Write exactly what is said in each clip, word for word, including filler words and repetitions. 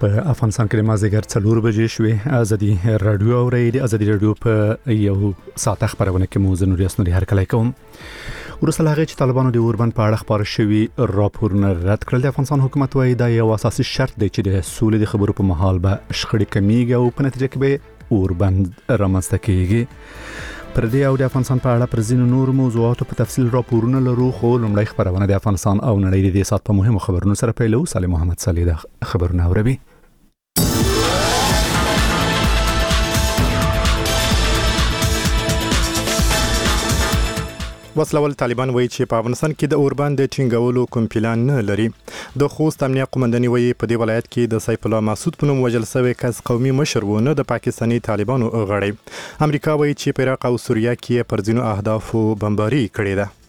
په افغانستان کې مازیګر څلور بجې شوې. ازادي رادیو او ریډیو ازادي رادیو په یو ساعت خبرونه کې مو زنوري اسنوري هر کله کوم. ورسره هغه چې طالبانو د اوربند په اړه خبر شوی راپورونه رد کړل. د افغانستان حکومت وايي دا یو اساسي شرط دی چې د سولې د خبرو په محل به شخړې کمیږي او په نتیجه کې به اوربند رامنځته کیږي. پر دې او د افغانستان په اړه پر ځینو نور موضوعاتو په تفصیل راپورونه لرو، خو لومړی خبرونه د افغانستان او نړۍ د دې سات په مهمو خبرونو سره پیلو. صالح محمد صالح د خبرونه اوربي. وسلوال طالبان وایي چې په افغانستان کې د اوربند د ټینګولو کوم پلان نه لري. د خوست امنیه قومنداني وایي په دې ولایت کې د سیف الله مسعود په نوم وژل شوی کس قومي مشر و، نه د پاکستاني طالبانو غړی. امریکا وایي چې په عراق او سوریه کې پر ځینو اهدافو بمباري کړې ده.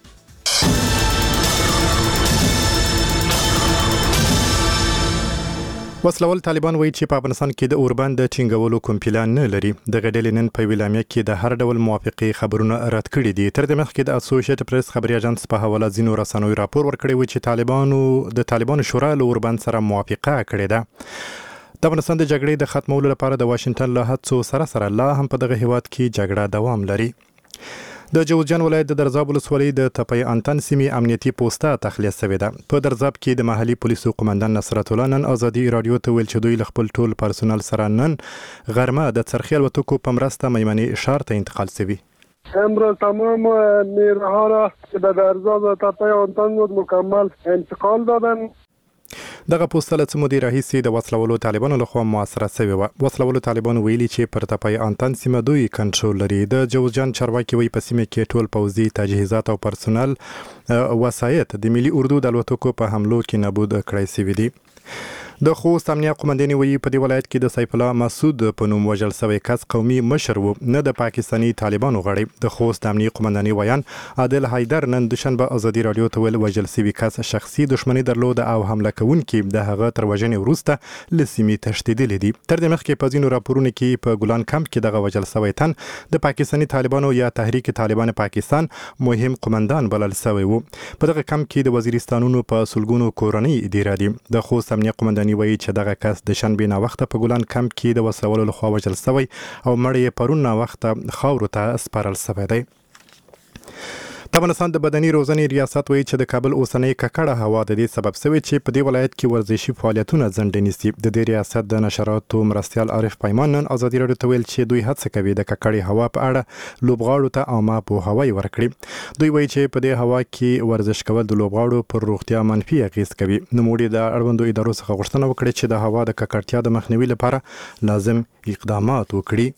وسلوال طالبان وایي چې په افغانستان کې د اوربند د ټینګولو کوم پلان نه لري. د غډلې نن په ویلامیا کې د هر ډول موافقې خبرونه رد کړي دي. تر دې مخکې د اسوسییټډ پریس خبري اژانس په حواله ځینو رسنیو راپور ورکړی و چې طالبانو د طالبانو شورا له اوربند سره موافقه کړې ده. د افغانستان د جګړې د ختمولو لپاره د واشنگټن له هڅو سره سره لا هم په دغه هیواد کې جګړه دوام لري. د جوزجان ولایت د درزاب ولسوالۍ د تپې انتن سیمې امنیتي پوسټه تخلیه شوې ده. په درزاب کې د محلي پولیسو قومندان نصرت الله نن ازادي رادیو ته ویل چې دوی له خپل ټول پرسونل سره نن غرمه د څرخي الوتکو په مرسته میمنې ښار ته انتقال شوي. امروز تمام نیروها را که به درزاب و تپه انتن بود مکمل انتقال دادن. دغه پوسټه له څه مودې راهیسې د وسلوالو طالبانو لخوا موثره شوې وه. وسلوالو طالبانو ویلي چې پر تپه انتن سیمه دوی کنټرول لري. د جوزجان چارواکي وایي په سیمه کې ټول پوځي تجهیزات او پرسونل وسایط د ملي اردو د الوتکو په حملو کې نابود کړای شوي دي. د خوست امنیه قومنداني وایي په دې ولایت کې د سیف الله مسعود په نوم وژل شوی کس قومي مشر و، نه د پاکستاني طالبانو غړی. د خوست امنیه قومنداني ویان عادل حیدر نن دوشنبه ازادي رادیو ته ویل وژل شوی کس شخصي دښمنۍ درلوده او حمله کوونکي د هغه تر وژنې وروسته له سیمې تښتېدلي دي. تر دې مخکې په ځینو راپورونو کې په ګلان کمپ کې دغه وژل شوی تن د پاکستاني طالبانو یا تحریک طالبان پاکستان مهم قومندان بلل شوی و. په دغه کمپ کې د وزیرستانونو په سلګونو کورنۍ ډیره دي. د خوست امنیه قومنداني وایي چې دغه کس د شنبې نه وخته په ګلان کمپ کې د وسلوالو لخوا وژل شوی او مړی یې پرون نه وخته خاورو ته سپارل شوی دی. د افغانستان د بدني روزنې ریاست وایي چې د کابل اوسنۍ ککړه هوا د دې سبب شوی چې په دې ولایت کې ورزشي فعالیتونه ځنډ نیسي. د دې ریاست د نشراتو مرستیال عارف پیمان نن ازادي رادیو ته ویل چې دوی هڅه کوي د ککړې هوا په اړه لوبغاړو ته عامه پوهاوی ورکړي. دوی وایي چې په دې هوا کې ورزش کول د لوبغاړو پر روغتیا منفي اغېز کوي. نوموړي د اړوندو ادارو څخه غوښتنه وکړه چې د هوا د ککړتیا د مخنیوي لپاره لازم اقدامات وکړي.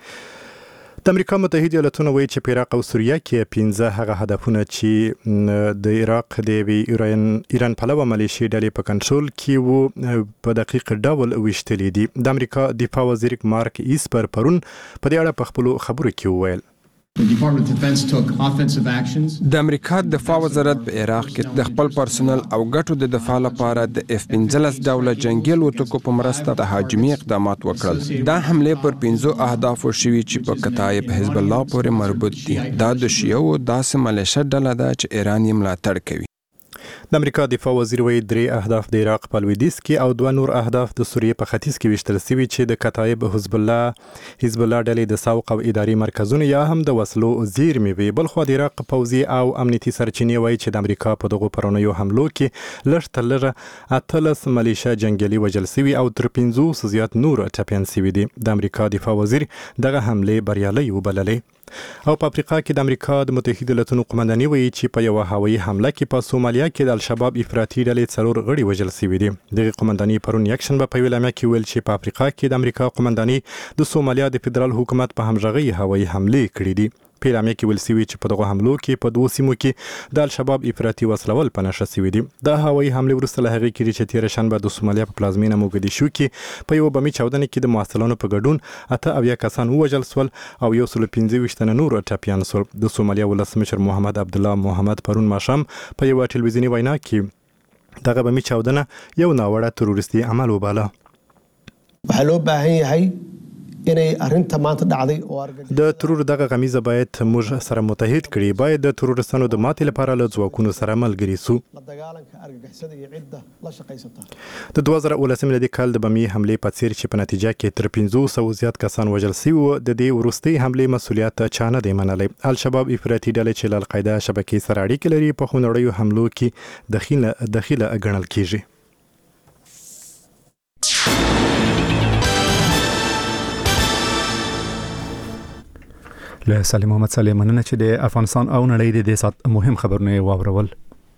د امریکا متحده ایالاتونو وایي چې په عراق او سوریه کې پنځه هغه هدفونه چې د عراق د ایران ایران پلوه ملیشي ډلې په کنټرول کې وو په دقیق ډول ویشتلي دي. د امریکا دفاع وزیر مارک ایسپر پرون په دې اړه په خپلو خبرو کې وویل د امریکا دفاع وزارت په عراق کې د خپل پرسونل او ګټو د دفاع لپاره د اف پنځلس ډوله جنگي الوتکو په مرسته د هاجمي اقدامات وکړل. دا حمله پر پنځو اهدافو شوي چې په کتایب حزب الله پورې مربوط دي. دا د شیعو داسې ملیشه ډله ده چې ایران یې ملاتړ کوي. د امریکا دفاع وزیر وایي درې اهداف د عراق په لویدیځ کې او دوه نور اهداف د سوریې په ختیځ کې ویشتل شوي چې د کتایب حزب الله حزب الله ډلې د سوق او اداري مرکزونو یا هم د وسلو زیرمې وي. بلخوا د عراق پوځي او امنیتي سرچینې وایي چې د امریکا په دغو پرونیو حملو کې لږ تر لږه اتلس ملیشه جنګیالي وژل شوي او تر پنځوس زیات نور ټپیان شوي دي. د امریکا دفاع وزیر دغه حملې بریالۍ وبللې. او په افریقا کې د امریکا د متحده ایالاتونو قومنداني وایي چې په یوه هوایي حمله کې په سومالیا کې د الشباب افراطي ډلې څلور غړي وژل شوي دي. دغه قومنداني پرون یکشنبه په ویلامیا کې ویل چې په افریقا کې د امریکا قومنداني د سومالیا د فدرال حکومت په همغږي هوایي حملې کړې دي. په اعلامیه کې ویل شوي چې په دغه حملو کې په دوو سیمو کې د الشباب افراطي وسلول په نښه شوي دي. د هوایي حملې وروسته له هغې کې چې تېره شنبه د سومالیا په پلازمینه موګدیشو کې په یوه بمي چاودنه کې د محصلانو په ګډون اته اویا کسان ووژل شول او یو سل پنځه ویشت تنه نور ټپیان شول. د سومالیا ولسمشر محمد عبدالله محمد پرون ماښام په یوه ټلویزیوني وینا کې دغه بمي چاودنه یو ناوړه تروریستي عمل وباله. حلو باهي هي inay arinta maanta dhacday oo د ترور دغه غمیزه باید موږ سره متحد کړي، باید د ترورستانو د ماتې لپاره له ځواکونو سره ملګري سو. د دوه زره اوولسم میلادي کال د بمي حملې په څیر چې په نتیجه کې تر پنځه سوه زیات کسان وژل شوي وو، د دې وروستۍ حملې مسؤلیت چا نه دی منلی. الشباب افراطي ډلې چې له القاعده شبکې سره اړیکې لري په خونړیو حملو کې دخیله دخیله ګڼل کیږي. له سلیم محمد سلیم مننه چې د افغانستان او نړۍ د دې سات مهم خبرونه واورول.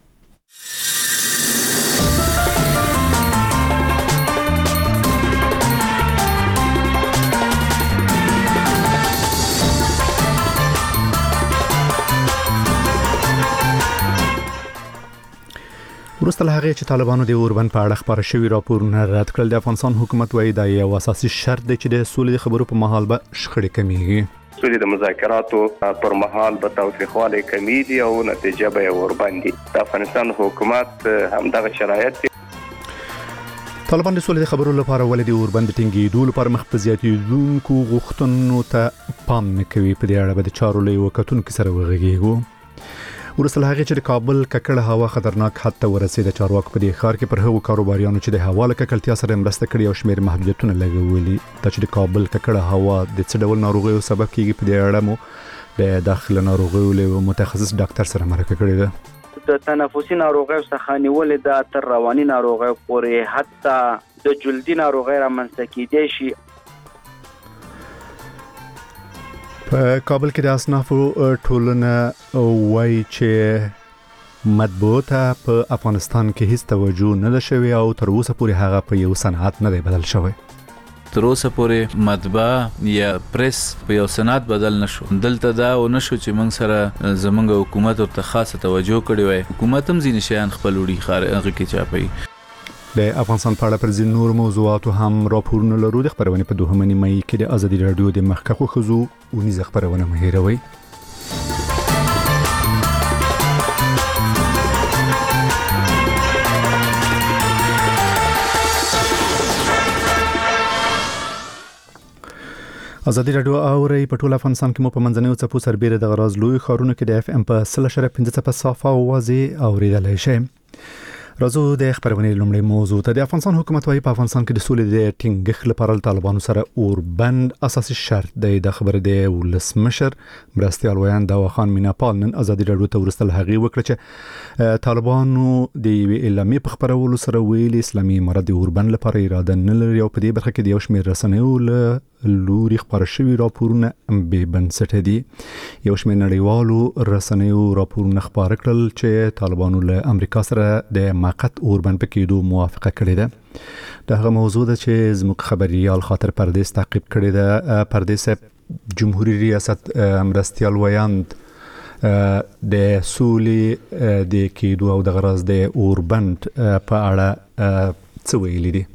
وروسته له هغې چې طالبانو د اوربند په اړه خپاره شوي راپورونه رد کړل، د افغانستان حکومت وایي دا یو اساسي شرط دی چې د سولې د خبرو په مهال به شخړې کمیږي. سولې د مذاکراتو پر مهال به تاوتریخوالی کمیږي او نتیجه به یې اوربند وي. د افغانستان حکومت همدغه شرایط دي. طالبان د سولې د خبرو لپاره ولې د اوربند د ټینګېدو لپاره مخ په زیاتېدونکو غوښتنو ته پام نه کوي، په دې اړه به د چارو له یوه کتونکي سره وغږېږو. وروسته له هغې چې د کابل ککړه هوا خطرناک حد ته ورسېده، چارواکو په دې ښار کې پر هغو کاروباریانو چې د هوا له ککړتیا سره مرسته کړې او شمېر محدودیتونه لګولي. دا چې د کابل ککړه هوا د څه ډول ناروغیو سبب کیږي، په دې اړه مو د داخله ناروغیو له متخصص ډاکټر سره مرکه کړې ده. د تنفسي ناروغیو څخه نیولې ده تر رواني ناروغیو پورې، حتی د جلدي ناروغۍ رامنځته کېدای شي. په کابل کې د اصنافو ټولنه وایي چې مطبوعات په افغانستان کې هیڅ توجه نه ده شوې او تر اوسه پورې هغه په یو صنعت نه دی بدل شوی. تر اوسه پورې مطبعه یا پریس په یو صنعت بدل نشو. دلته دا و نشو چې موږ سره زمونږ حکومت ورته خاصه توجه کړې وای. حکومت هم ځینې شیان خپل وړي خارج کې چاپي. د افغانستان په اړه پر ځینو نور موضوعاتو هم راپورونه لرو. د خبرونې په دوهمه نیمه کې د ازادي راډیو د مخکښو ښځو اونیزه خبرونه مه هېروئ. ازادي راډیو اوري په ټول افغانستان کې مو په منځنیو څپو سربېره د غراز لوی ښارونو کې د اف ام په سل شره پنځه څپه صافه اوازې اوریدلای شئ. راځو د خبرونې لومړی موضوع ته. د افغانستان حکومت وايي په افغانستان کې د سولې د ټینګښت لپاره له طالبانو سره اوربند اساسي شرط دی. د خبره د ولسمشر مرستیال ویان داوا خان میناپال نن ازادي راډیو ته ورسته هغه وکړه چې طالبانو د یوې اعلامیې په خبرولو سره ویلي اسلامي امارت د اوربند لپاره اراده نه لري او په دې برخه کې د یو شمېر رسنیو له لوري خبره شوي راپورونه بې بنسټه دي. یو شمېر نړیوالو رسنیو راپورونه خبره کړل چې طالبانو له امریکا سره د موقت اوربند په کېدو موافقه کړې ده. دا هغه موضوع ده چې زموږ خبريال خاطر پردیس تعقیب کړی ده. پردیس جمهوریت ریاست مرستیال ویاند د سولې د کېدو او د غرض د اوربند په اړه څه ویلي دي؟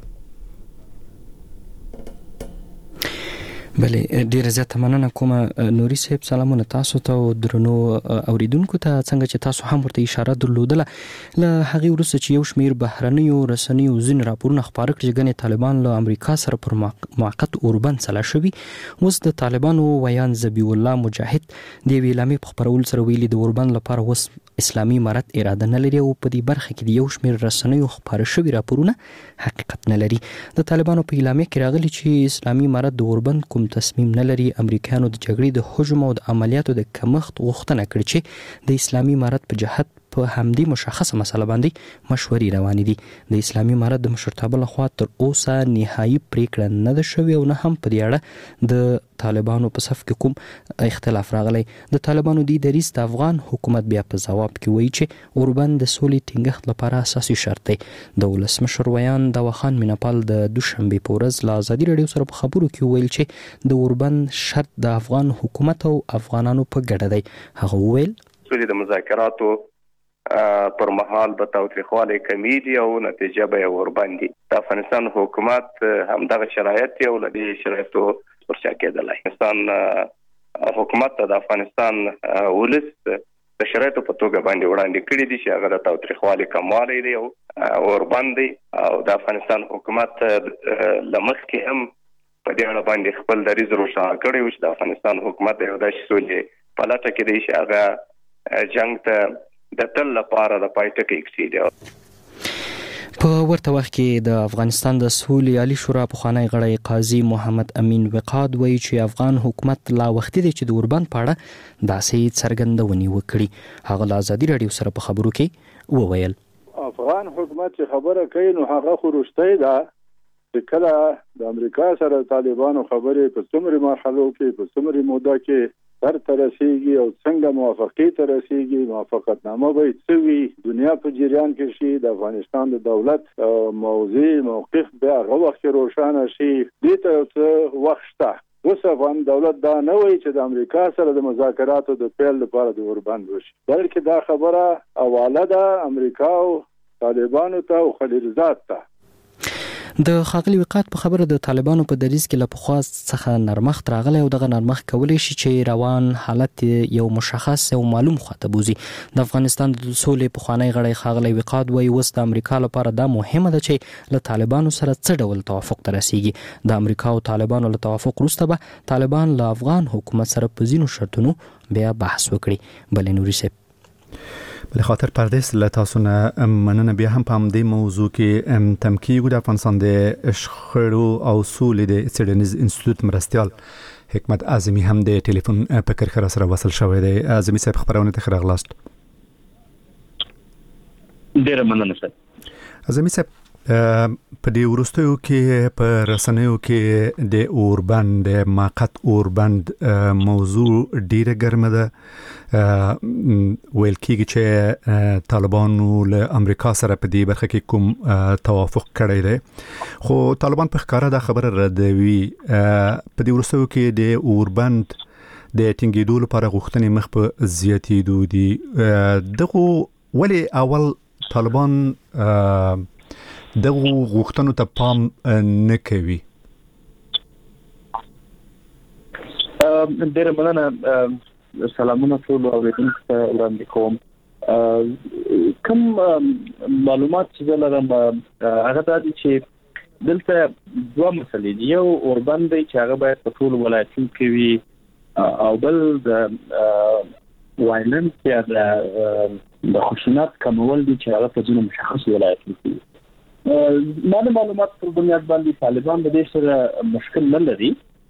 بله ډیره زیاته مننه کوم نوري صاحب. سلامونه تاسو ته او درنو اوریدونکو ته. څنګه چې تاسو هم ورته اشاره درلودله، له هغه وروسته چې یو شمیر بهرنیو رسنیو ځین راپورونه خبره کړي چې ګنې طالبان له امریکا سره پر موقت اوربند سلا شوي، اوس د طالبانو ویان ذبیح الله مجاهد د ویلامې په خبرولو سره ویلي د اوربند لپاره اوس اسلامي امارت اراده نه لري او په دې برخه کې د یو شمیر رسنیو خبره شوي راپورونه حقیقت نه لري. د طالبانو په اعلامیه کې راغلي چې اسلامي امارت د اوربند کوم تصمیم نه لري. امریکایانو د جګړې د حجم او د عملیاتو د کمښت غوښتنه کړې چې د اسلامي امارت په جهت په همدې مشخصه مسله باندې مشورې روانې دي. د اسلامي امارت د مشرتابه لخوا تر اوسه نهایي پریکړه نه ده شوې او نه هم په دې اړه د طالبانو په صف کې کوم اختلاف راغلی. د طالبانو د دریځ د افغان حکومت بیا په ځواب کې وایي چې اوربند د سولې ټینګښت لپاره اساسي شرط دی. د ولسمشر ویان داوا خان میناپال د دوشنبه په ورځ له ازادي راډیو سره په خبرو کې ویل چې د اوربند شرط د افغان حکومت او افغانانو په ګډه دی. هغه ویل سولې د مذاکراتو پر مهال به تاوتریخوالی کمیږي او نتیجه به یې اوربند وي. د افغانستان حکومت همدغه شرایط دی او له دې شرایطو ورشا کېدلی. افغانستان حکومت ته د افغانستان ولس د شرایطو په توګه باندې وړاندې کړي دي چې هغه د تاوتریخوالي کموالی دی او اوربند دی او د افغانستان حکومت له مخکې هم په دې اړه باندې خپل دریځ روښانه کړی و چې د افغانستان حکومت یو داسې سولې په لټه کې دی چې هغه جنگ ته د تل لپاره د پای ټکی کېږدي. په ورته وخت کې د افغانستان د سولې عالی شورا پخوانی غړی قاضي محمد امین وقاد وایي چې افغان حکومت لا وختي دی چې د اوربند په اړه داسې څرګندونې وکړي. هغه له ازادي راډیو سره په خبرو کې وویل افغان حکومت چې خبره کوي نو هغه خو رښتیا ده چې کله د امریکا سره طالبانو خبرې په څومره مرحلو کې په څومره موده کې تر ترسيږي او څنګه موافقه ترسيږي موافقتنامه به څوي دنیا په جریان کې شي د افغانستان د دولت موضوع موقف به هغه وخت روښانه شي. دې ته وخت شته اوس افغان دولت دا نه وایي چې د امریکا سره د مذاکراتو د پیل لپاره د اوربند وشي بلکې دا خبره حواله ده امریکا او طالبانو ته او خلیلزاد ته. د خاغلی وقات په خبره د طالبانو په دریځ کې له پخوا څخه نرمښت راغلی او دغه نرمښت کولی شي چې روان حالت یو مشخص او معلوم خواته بوزي. د افغانستان د سولې پخوانی غړی خاغلی وقات وایي اوس د امریکا لپاره دا مهمه ده چې له طالبانو سره څه ډول توافق ته رسیږي. د امریکا او طالبانو له توافق وروسته به طالبان له افغان حکومت سره په ځینو شرطونو بیا بحث وکړي. بلې نوري صاحب بل خاطر پردیس له تاسو نه مننه بیا هم په همدې موضوع کې تمکیږو د افغانستان د شخړو او سولې د څېړنیز انسټیټیوټ مرستیال حکمت اعظمي هم د ټلیفون په کرکره سره وصل شوی دی. اعظمي صاحب خبرونه ته راغلاست. ډیره مننه سر. اعظمي صاحب په دې وروستیو کې په رسنیو کې د اوربند د موقت اوربند موضوع ډیره ګرمه ده. ویل کېږي چې طالبانو له امریکا سره په دې برخه کې کوم توافق کړی دی خو طالبان په ښکاره دا خبره ردوي. په دې وروستیو کې د اوربند د ټینګېدو لپاره غوښتنې مخ په زیاتېدو دي. دغه ولې اول طالبان دغه غوښتنو ته پام نه کوي؟ ډېر مننه. سلامونه ټول اوریدونکو ته وړاندې کوم. کوم معلومات چې لرم هغه دا دي چې دلته دوه مسلې دي. یو اوربند دی چې هغه باید په ټول ولایتونو کې وي او بل د وایلنس یا د خشونت کمول دي چې هغه په ځینو مشخص ولایتونو کې وي. ما د معلومات پر بنیاد باندې طالبان د دې سره مشکل نه لري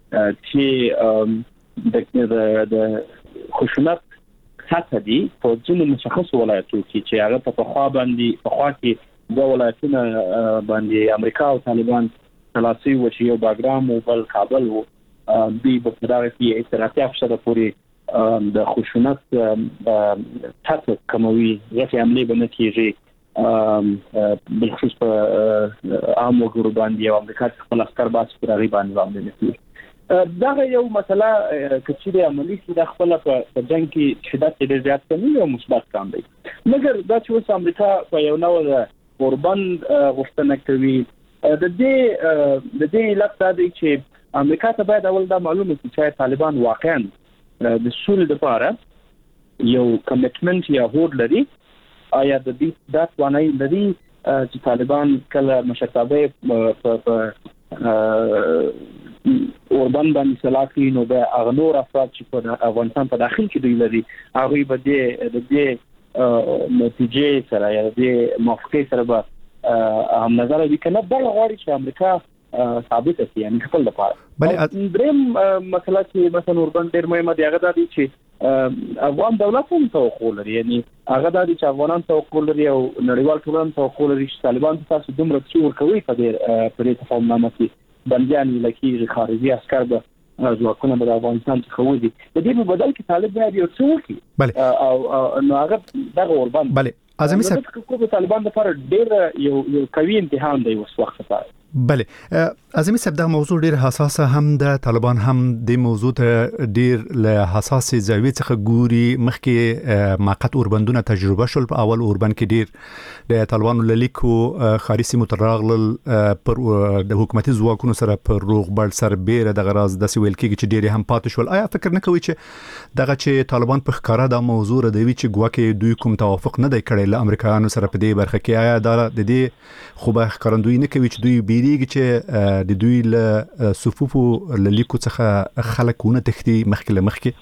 چې د د خشونت سطح دي په ځینو مشخص ولایتونو کې چې هغه په خوا باندې په خوا کې د ولایتونو باندې امریکا او طالبان تلاسي و چې یو باګرام او بل کابل وو دی په دغه کې استراتیجي افشار پورې د خشونت سطح کموي چې عملي بنه کېږي بلخصوص په عام وګړو باندې او امریکا خپل عسكر باس پر غي باندې باندې کوي. دا یو مسله کچې عملی چې د خپل په جنگ کې شدت ډېر زیات کمی او مثبت کام دی. مګر دا چې اوس امریکا په یو نوع اوربند غوښتنه کوي د دې د دې لپاره دی چې امریکا ته باید اول دا معلومه شي چې طالبان واقعا د سولې لپاره یو کمیټمنټ یا هوډ لري. آیا د دې دا توانایي لري چې طالبان کله مشرتابه په اوربند باندې سلاکي نو به اغنور افراد چې په افغانستان په داخل کې دوی لري هغه به د دې نتیجې سره یا د موافقه سره به هم نظر وي کنه بل غواړي چې امریکا ثابت شي یعنی خپل لپاره. بل دریم مسله چې مثلا اوربند ډېر مهمه دی هغه دا دی چې افغان دولت هم توقع لري یعنی هغه دا دی چې افغانان توقع لري او نړیوال ټولنه توقع لري چې طالبان تاسو دومره څور کوي په دې په دې تفاهمنامه کې بنديان لکه خارجي عسكر به ځواکونه د افغانستان څخه وځي. د دې په بدل کې طالب باید یو څه وکړي او نو هغه دغه اوربند بله اعظمي صاحب کوم طالبان لپاره ډېر یو یو قوي امتحان دی اوس وخت لپاره. بله اعظمي صاحب دا موضوع ډېر حساسه هم د طالبان هم د موضوع ته ډېر له حساسه زاویې څخه ګوري. مخکې موقت اوربندونه تجربه شول په اول اوربند کې ډېر د طالبانو للیکو خارجي سیمو ته راغلل پر د حکومتي ځواکونو سره پر روغبړ سربېره د غراض د سویل کې چې ډېر هم پاتې شول. آیا فکر نه کوي چې دغه چې طالبان په ښکارا د موضوع ردوي چې ګواکې دوی کوم توافق نه دی کړی له امریکایانو سره په دې برخه کې؟ آیا دا د دې خو به ښکارندوی نه کوي چې دوی تیریږي چې د دوی له صفوفو له لیکو څخه خلکونه تختی مخکې له مخکې؟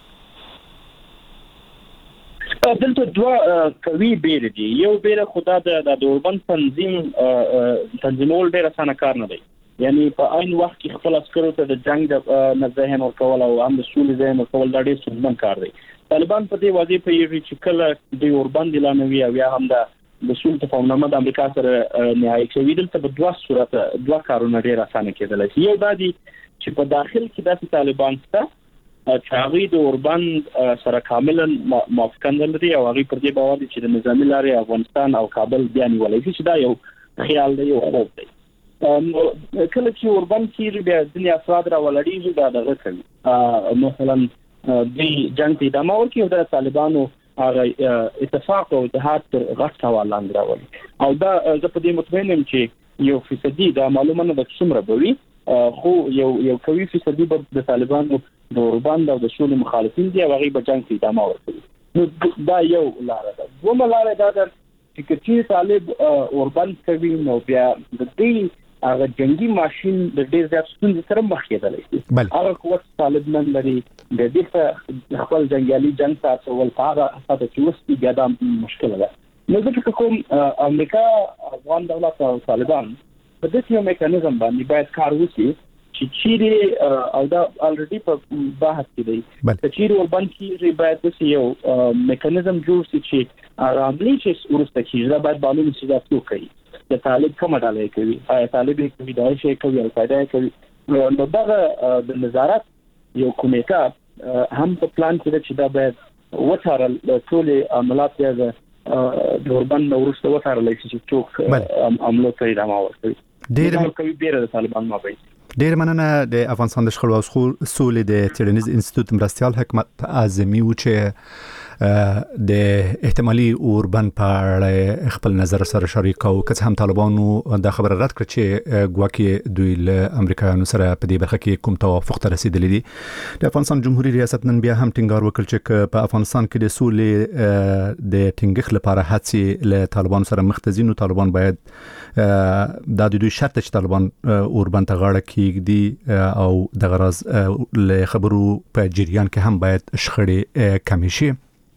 دلته دوه قوي بیل دي. یو بیل خدا د اوربند تنظیم تنظیمول ډېر اسانه کار نه دی. یعنی په عین وخت کې خپل عسکرو ته د جنگ د ذهن ورکول او هم د سولې ذهن ورکول دا ډېر ستونزمن کار دی. طالبان په دې وظیفه پوهېږي چې کله د اوربند اعلانوي او یا هم د د سولې تفاهمنامه د امریکا سره نهایي کوي، دلته په دوه صورت دوه کارونه ډېر اسانه کېدلی شي. یو دا دی چې په داخل کې داسې طالبان شته چې هغوی د اوربند سره کاملا موافقه نه لري او هغوی پر دې باور دي چې د نظامي لارې افغانستان او کابل بیا نیولی شي، چې دا یو خیال دی، یو خوب دی. کله چې اوربند کېږي بیا ځینې افراد راولاړېږي دا دغه کوي، مثلا دوی جنګ ته ادامه ورکوي او د طالبانو هغه اتفاق او اتحاد تر غټ سوال لاندې راولي. او دا زه په دې مطمئن یم چې یو فیصدي دا معلومه نه ده چې څومره به وي، خو یو یو قوي فیصدي به د طالبانو د اوربند او د سولې مخالفین دي او هغوی به جنګ ته ادامه ورکوي. نو دا یو لاره ده. دویمه لاره دا ده چې که چیرې طالب اوربند کوي نو بیا د دې هغه جنګي ماشین د ډېر زیات ستونزې سره مخ کېدلی شي. هغه قوت طالب نن لري، د دې څخه خپل جنګیالي جنګ ته اچول په هغه اساس چې اوس بیا دا مشکله ده. نو زه فکر کوم امریکا، افغان دولت او طالبان په داسې یو میکانیزم باندې باید کار وکړي چې چیرې او دا الریډي په بحث کې دی چې چیرې اوربند کېږي باید داسې یو میکانیزم جوړ شي چې هغه عملي چې وروسته کېږي دا باید معلوم شي دا څوک کوي، د طالب کومه ډله یې کوي، آیا طالب یې کوي، داعش یې کوي، القاعده یې کوي. نو دغه د نظارت یو کمیټه هم په پلان کې ده چې دا باید وڅارل ټولې عملات یا د اوربند نه وروسته وڅارلی شي چې څوک عملو ته ادامه ورکوي. ډېر کوي بیره د طالبان مابین. ډېر مننه. د افغانستان د شخړو او سولې د څېړنیز انسټیټیوټ مرستیال حکمت اعظمي و چې د احتمالي اوربند په اړه خپل نظر سره شریک او که هم طالبانو دا خبره رد کړ چې ګواکې دوی له امریکایانو سره په دې برخه کې کوم توافق ته رسیدلی دي. د افغانستان جمهوریت ریاست نن بیا هم ټینګار وکړ چې په افغانستان کې د سولې د ټینګښت لپاره هڅې له طالبانو سره مخ ته ځي، نو طالبان باید دا د دوی شرط چې طالبان اوربند ته غاړه کېږدي او د غرض له خبرو په جریان کې هم باید شخړې کمې شي.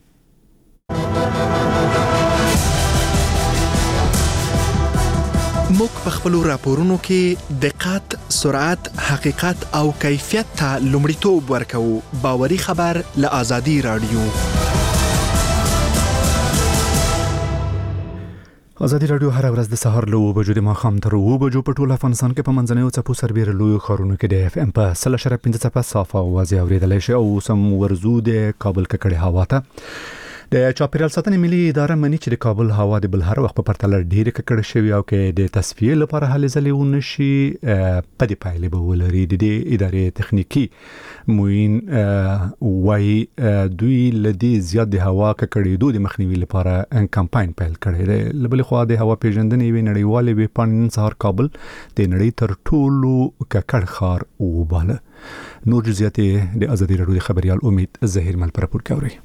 موږ په خپلو راپورونو کې دقت، سرعت، حقیقت او کیفیت ته لومړیتوب ورکوو. باوري خبر له آزادي رادیو. آزادي رادیو هر ورځ د سهار له اوه بجو د ماښام تر اوه بجو په ټول افغانستان کې په منځنیو څپو سربېره لویو ښارونو کې د اف ام په سل اشاریه پنځه څپه صافه اوازې اورېدلی شي او اوس هم ورځو د کابل ککړې هوا ته. د چاپیریال ساتنې ملي اداره مني چې د کابل هوا د بل هر وخت په پرتله ډېرې ککړې شوي او کې د تصفیې لپاره هلې ځلې ونه شي په دې پایلې به ولري. د دې ادارې تخنیکي معین وایي دوی له دې زیات د هوا ککړېدو د مخنیوي لپاره کمپاین پیل کړی دی. له بلې خوا د هوا پیژندنې یوې نړیوالې ویبپاڼې نن سهار کابل د نړۍ تر ټولو ککړ ښار وباله. نور جزئیات د آزادي رادیو د خبریال امید ظهیر مل پر راپور کوي.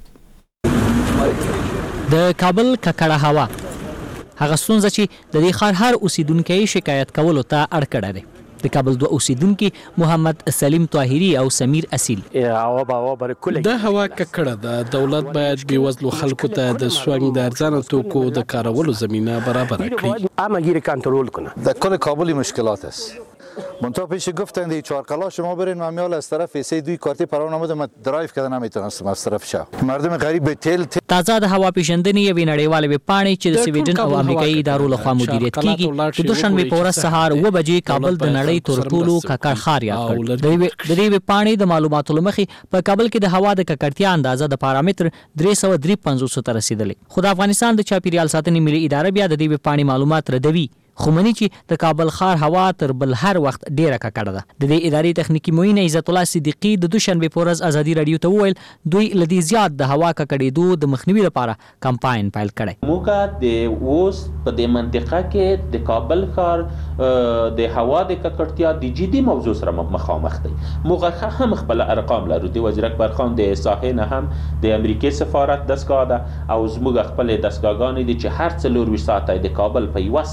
د کابل ککړه هوا هغه ستونزه چې د دې ښار هر اوسیدونکی شکایت کولو ته اړ کړی دی. د کابل دوه اوسیدونکي محمد سلیم طاهری او سمیر اصیل دا هوا ککړه ده. دولت باید بېوزلو خلکو ته د سونګ د ارزانه توکو د کارولو زمینه برابر کړي. در کل کابل مشکلات است. منتها پیش گفتن دی چهار کلا شما برین و میال از طرف سه دوی کارتی پرون آمده من درایو کردن نمیتونستم از طرف شب مردم غریب به تل تازه د هوا پیژندنې یوې نړیوالې ویبپاڼې چې د سویډن او امریکایي ادارو لخوا مدیریت کیږي د دوشنبې په ورځ سهار اوه بجې کابل د نړۍ تر ټولو ککړ ښار یاد کړ. د دې ویبپاڼې د معلوماتو له مخې په کابل کې د هوا د ککړتیا اندازه د پارامتر درې سوه درې پنځوس ته رسیدلې. خو د افغانستان د چاپیریال ساتنې ملي اداره بیا د دې ویبپاڼې معلومات ردوي، خو مني چې د کابل ښار هوا تر بل هر وخت ډیره ککړه ده. د دې ادارې تخنیکی معین عزت الله صدیقی د دوشنبې په ورځ آزادي رادیو ته وویل دوی له دې زیات د هوا ککړېدو د مخنیوي لپاره کمپاین پیل کړی. موږ د اوس په دې منطقه کې د کابل ښار د هوا د ککړتیا د جدي موضوع سره مخامخ دی. موږ هم خپل ارقام لرو. د وزیر اکبر خان د ساحې نه هم د امریکای سفارت دستګاه ده او زموږ خپل دستګاهګانې دي چې هر څلور ویشت ساعته د کابل په یوه ساحه کې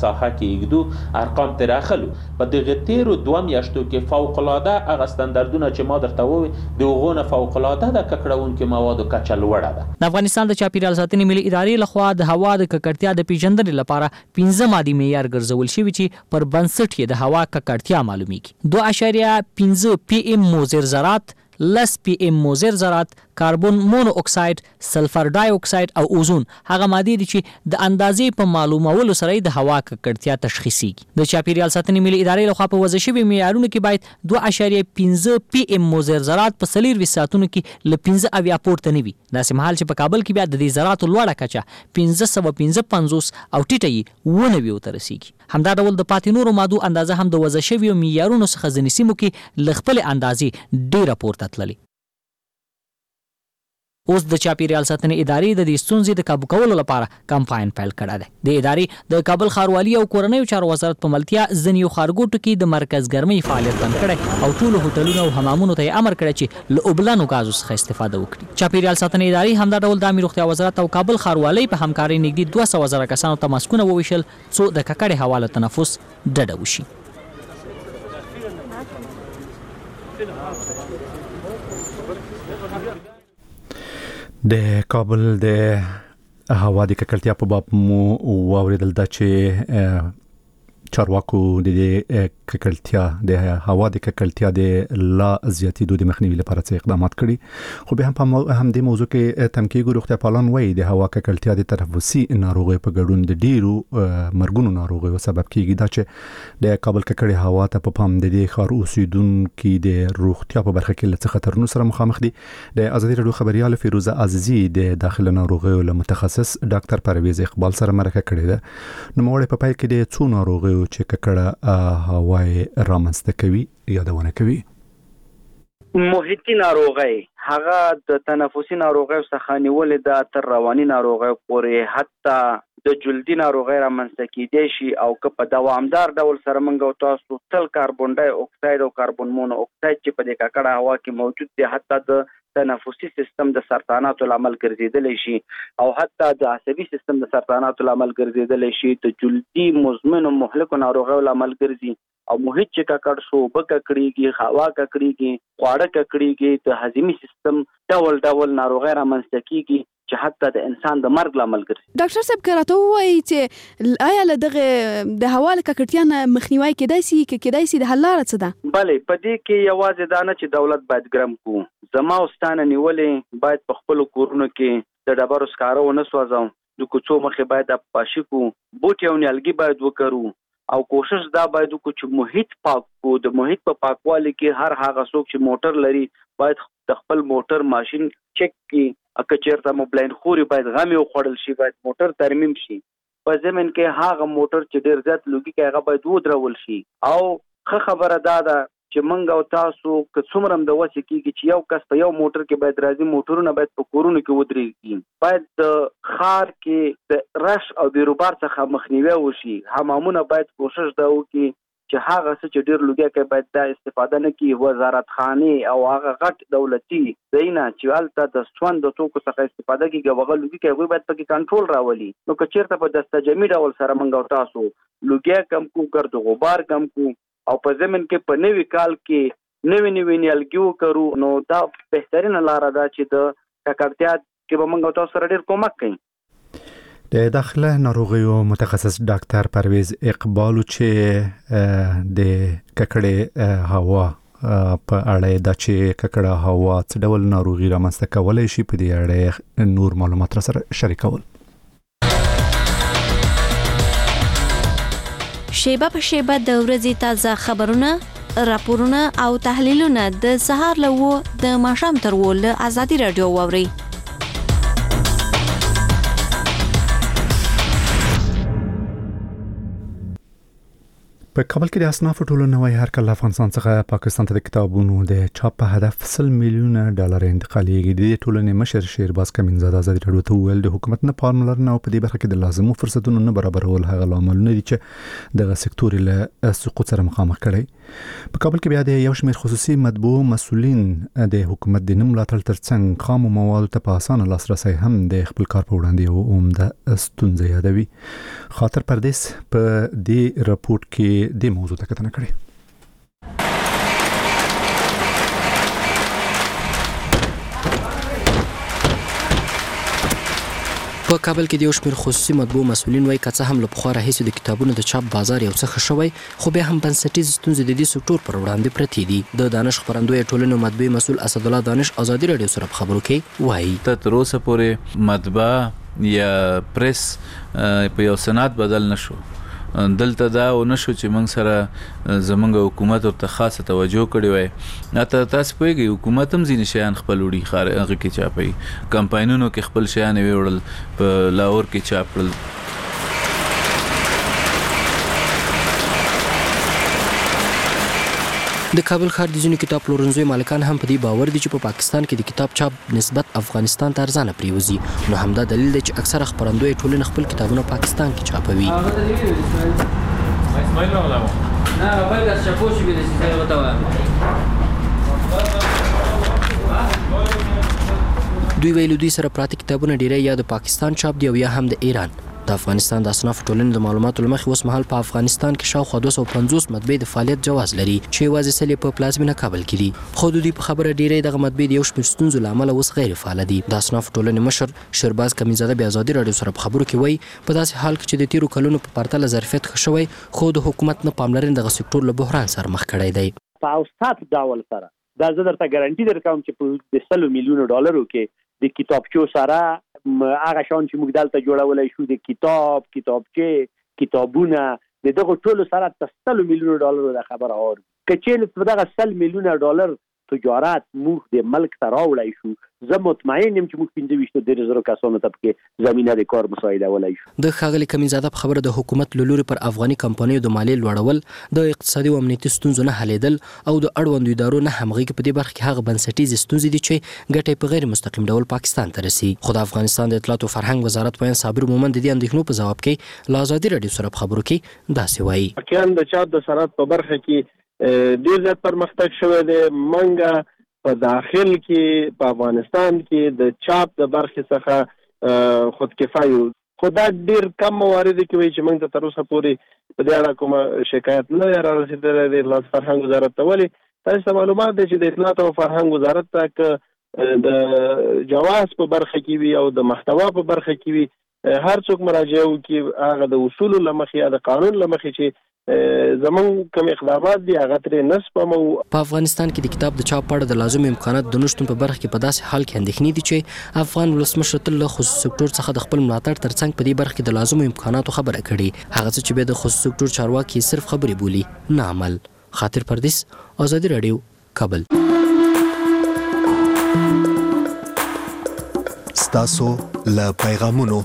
کېږدو ارقام تر اخلو په دغه تیرو دوه میاشتو کې فوق العاده هغه ستاندردونه چې ما درته وویل د هغو نه فوق العاده د ککړونکو موادو کچه لوړه ده. د افغانستان د چاپیریال ساتنې ملي ادارې لخوا د هوا د ککړتیا د پیژندنې لپاره پنځه مادي معیار ګرځول شوي چې پر بنسټ یې د هوا ککړتیا معلومیږي. دوه اعشاریه پنځه پی ام مضر ذرات، لس پی ام مضر ذرات، کاربن مونو اکساید، سلفر ډای اکساید او اوزون هغه مادې دي چې د اندازې په معلومولو سره د هوا ککړتیا تشخیصيږي. د چاپیریال ساتنې ملي ادارې لخوا په وضع شوي معیارونو کې باید دوه اعشاریه پنځه پی ام مضر ذرات په څلور ساعتونو کې له پنځه اویا پورته نه وي. داسې مهال چې په کابل کې بیا د دې ذراتو لوړه کچه پنځه سوه پنځه پنځوس او ټیټه یې اوه نوي ته رسیږي. همدا ډول د پاتې نورو مادو اندازه هم د وضع شویو معیارونو څخه ځینې سیمو کې له خپلې اندازې ډېره پورته تللې. اوس د چاپیریال ساتنې ادارې د دې ستونزې د کابو کولو لپاره کمپاین پیل کړی دی. د ادارې د کابل ښاروالي او کورنیو چارو وزارت په ملتیا ځینې ښارګوټو کې د مرکز ګرمۍ فعالیت بند کړی او ټولو هوټلونو او حمامونو ته یې امر کړی چې له اوبلنو ګازو څخه استفاده وکړي. چاپیریال ساتنې ادارې همدا ډول د عامه روغتیا وزارت او کابل ښاروالۍ په همکارۍ نږدې دوه سوه زره کسانو ته ماسکونه وویشل څو د ککړې هوا له تنفس ډډه وشي. د کابل د هوا د ککړتیا په باب مو واوریدل دا چې چارواکو د ککړتیا د هوا د ککړتیا د لا زیاتېدو د مخنیوي لپاره څه اقدامات کړي. خو به هم په هم د موضوع کې تمکیګو روغتیا پالان وایي د هوا ککړتیا د تنفسي ناروغیو په ګډون د ډیرو مرګونو ناروغیو سبب کیږي. دا چې د کابل ککړې هوا ته په پام د دې ښار اوسیدونکو د روغتیا په برخه کې له خطرونو سره مخامخ دي. د ازادي راډیو خبريال فیروزه عزیزی د داخله ناروغیو له متخصص ډاکټر پرویز اقبال سره مرکه کړې ده. نو موږ په پای کې د څو ناروغیو چې ککړه هوای رامنځته کوي یادونه کوي. محیطي ناروغي هغه د تنفسي ناروغیو څخه نیولې ده تر رواني ناروغیو پورې حتی د جلدي ناروغي رامنځته کیدای شي او که په دوامدار ډول سره موږ او تاسو تل کاربن ډای اکساید او کاربن مونو اکساید چې په دې ککړه هوا کې موجود دي حتی د تنفسي سیستم د سرطاناتو لامل ګرځیدلی شي او حتی د عصبي سیستم د سرطاناتو لامل ګرځیدلی شي، د جلدي مزمنو مهلکو ناروغیو لامل ګرځي او محیط چې ککړ شو اوبه ککړېږي، هوا ککړېږي، خواړه ککړېږي، د هضمي سیستم ډول ډول ناروغۍ رامنځته کیږي چې حتی د انسان د مرګ لامل ګرځي. ډاکټر صاحب که راته ووایي چې آیا له دغه د هوا له ککړتیا نه مخنیوی کېدای شي که کېدای شي د حل لاره څه ده؟ بلې په دې کې یوازې دا نه چې دولت باید ګرم کړو، زما او ستا نه نیولې باید په خپلو کورونو کې د ډبرو سکاره ونه سوځو، د کوڅو مخې باید پاشي کړو، بوټي او نیالګي باید وکرو او کوشش دا باید وکړو چې محیط پاک کړو. د محیط په پاکوالي کې هر هغه څوک چې موټر لري باید د خپل موټر ماشین چک کړي، که چېرته مو بلاین خوري باید غمې وخوړل شي، باید موټر ترمیم شي. په ضمن کې هغه موټر چې ډېر زیات لوګي کوي هغه باید ودرول شي. او ښه خبره دا ده چې موږ او تاسو که څومره هم د وسې کېږي چې یو کس په یو موټر کې باید راځي، موټرونه باید په کورونو کې ودرېږي، باید د ښار کې د رش او بیروبار څخه مخنیوی وشي. حمامونه باید کوشش دا وکړي چې هغه څه چې ډېر لوګي کوي باید دا استفاده نه کړي. وزارتخانې او هغه غټ دولتي ځایونه چې هلته د سون د توکو څخه استفاده کېږي او هغه لوګي کوي هغوی باید پکې کنټرول راولي. نو که چېرته په دستجمي ډول سره موږ او تاسو لوګي کم کړو، ګرد غبار کم کړو او په ضمن کې په نوي کال کې نوي نوي نیالګي وکرو، نو دا بهترینه لاره ده چې د ککړتیا کې به موږ او تاسو سره ډېر کومک کوي. د داخله ناروغیو متخصص ډاکټر پرویز اقبال چې د ککړې هوا په اړه د چې ککړه هوا څه ډول ناروغي رامنځته کولای شي په دې اړه نور معلومات را سره شریکول. شیبه په شیبه د ورځې تازه خبرونه، راپورونه او تحلیلونه د سهار له و د ماښام تر و له ازادي راډیو واورئ. په کابل کې د اصناف ټولنوي هرکله افغانستان څخه پاکستان ته د کتابونو د چاپ په هدف سل میلیونه ډالر انتقالېږي. د ټولنې مشر شیرباز کمینزاده ازادي راډیو ته وویل د حکومت نه پاملرنه او په دې برخه کې د لازمو فرصتونو نه برابرول هغه لاملونه دي چې دغه سکتور له سقوط سره مخامخ کړي. په کابل کې بیا د یو شمېر خصوصي مطبوع مسؤلین د حکومت د نه ملاتړ ترڅنګ خامو موادو ته په اسانه لاسرسی هم د خپل کار په وړاندې یو عمده ستونزه یادوي. خاطر پردیس په دې راپورټ کې د موضوع ته کتنه کړې. په کابل کې د یو شمېر خصوصي مطبوع مسؤلین وایي که څه هم له پخوا راهیسې د کتابونو د چاپ بازار یو څه ښه شوی خو بیا هم بنسټیزې ستونزې د دې سکتور پر وړاندې پرتې دي. د دانش خپرندوی ټولنې مطبعې مسؤل اسدالله دانش ازادي راډیو سره په خبرو کې وایي ته تر اوسه پورې مطبعه یا پریس په یو سند بدل نشو. دلته دا و نشو چې موږ سره زمونږ حکومت ورته خاصه توجه کړې وای. اته تاسو پوهیږئ حکومت هم ځینې شیان خپل وړي خار هغه کې چاپي کمپاینونو کې خپل شیان ویوړل په لاهور کې چاپ کړل. د کابل ښار د ځینو کتاب پلورنځیو مالکان هم په دې باور دي چې په پاکستان کې د کتاب چاپ نسبت افغانستان ته ارزانه پریوزي. نو همدا دلیل دی چې اکثره خپرندوی ټولنې خپل کتابونه پاکستان کې چاپوي. دوی ویلو دوی سره پراته کتابونه ډیری یا د پاکستان چاپ دی او یا هم د ایران. د افغانستان د اصناف ټولنې د معلوماتو له مخې اوس مهال په افغانستان کې شاوخوا دوه سوه پنځوس مطبعې د فعالیت جواز لري چې یوازې سل یې په پلازمینه کابل کې دي. خو د دوی په خبره ډیری دغه مطبعې د یو شمېر ستونزو له امله اوس غیر فعاله دي. د اصناف ټولنې مشر شیرباز کمینزاده بیا ازادي راډیو سره په خبرو کې وایي په داسې حال کې چې د تیرو کلونو په پرتله ظرفیت ښه شوی خو د حکومت نه پاملرنه دغه سکتور له بحران سره مخ کړی دی. په اوسط ډول سره دا زه درته ګارانټي درکوم چې په د سلو میلیونو ډالرو کې د کتابچو سره هغه شان چې موږ دلته جوړولای شو د کتاب کتابچې کتابونه د دغه ټولو سره تسلو میلیونو ډالرو د خبره اور کچېل په دغه سل میلیونه ډالر تجارت موږ د ملک ته راوړای شو. زه مطمئن یم چې موږ پنځه ویشت ډېر زره کسانو ته پکې زمینه د کار مساعده ولای شو. د ښاغلي کمینزاده په خبره د حکومت له لوري پر افغاني کمپنیو د مالیې لوړول د اقتصادي او امنیتي ستونزو نه حلیدل او د اړوندو ادارو نه همغږي په دې برخه کې هغه بنسټیزې ستونزې دي چې ګټې په غیر مستقیم ډول پاکستان ته رسي. خو د افغانستان د اطلاعات او فرهنګ وزارت پوهاند صابر مومند د دې اندېښنو په ځواب کې له ازادي راډیو سره په خبرو کې داسې وایي واقعا د چاپ د صنعت په برخه کې ډېر زیات پرمختګ شوی دی. منګه په داخل کې په افغانستان کې د چاپ د برخې څخه خودکفایو خو دا ډېر کم موارد کې وایي چې موږ ته تر اوسه پورې په دې اړه کومه شکایت نه دی رارسېدلی د اطلاعات فرهنګ وزارت ته. ولې تاسو ته معلومات دی چې د اطلاعات او فرهنګ وزارت ته که د جواز په برخه کې وي او د محتوا په برخه کې وي هر څوک مراجعه وکړي هغه د اصولو له مخې یا د قانون له مخې چې زمون کوم اقدامات دي هغه ترې نسپمو. په افغانستان کې د کتاب د چاپ په اړه د لازم امکانات د نشټون په برخه کې په داسې حال کې اندېښنې دي چې افغان ولسمشر تل له خصوصي سکتور څخه د خپل ملاتړ ترڅنګ په دې برخه کې د لازم امکاناتو خبره کړې. هغه څه چې به د خصوصي سکتور چارواکي صرف خبرې بولي نه عمل. خاطر پردیس ازادي راډیو کابل. ستاسو له پیغامونو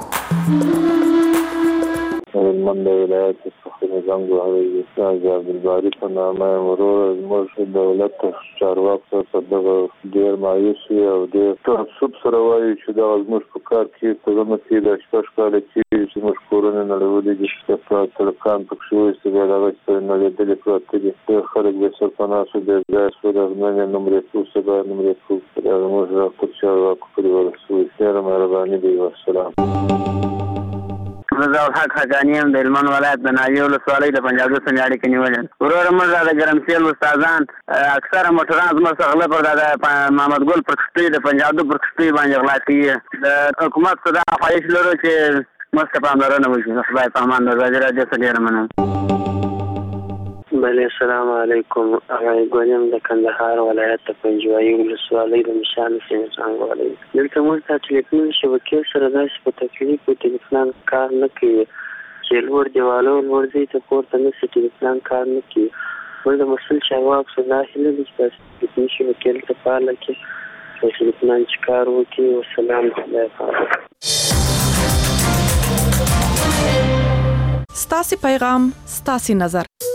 من د ولایت څخه نظام جوړوي استاد عبدالباری په نامه مرور زموږ دولت چارواکو په دغه ډېر مایوس او ډېر تعصب سره وایي چې دا زموږ په کار کې څه کې د شپږ کاله کې چې موږ کورونه نړولې دي چې ترکان پکې وایي چې دا هغه څه نه لیدلې پراته دي خلک به سرپناه شو د ځای سو د نن نمبر څو سبا نمبر څو دا موږ راځو چارواکو په ورسوي سره مهرباني دی. والسلام. رضا الحق حقانی هم د هلمند ولایت د ناجیې ولسوالۍ د پنجاب دوستم اړیکې کې نیولې. وروره موږ د ګرمسېل استادان اکثره موټران زموږ څخه غله پر د محمد ګل پر کښتۍ د پنجاب پر کښتۍ باندې غلا کوي. د حکومت څخه دا خواهش لرو چې موږ ته پاملرنه وشي. خدای په امان. د ازادي راډیو څخه ډېره مننه. بله السلام علیکم. هغه ګورم د کندهار ولایت د پنجوایي ولسوالۍ د مشال سیمې څنګه ولایي. دلته موږ ته ټلیفون شبکې سره داسې په تکلیف په ټلیفون کار نه کوي چې لوړ دیوالو لوړ ځای ته پورته نه شي ټلیفون کار نه کوي. موږ د مسؤل چارواکو څخه دا هیله ده چې تاسو ټلیفون شبکې ته فعاله کړئ ټلیفون چې کار وکړي. والسلام خدای پاک. ستاسې پیغام ستاسې نظر.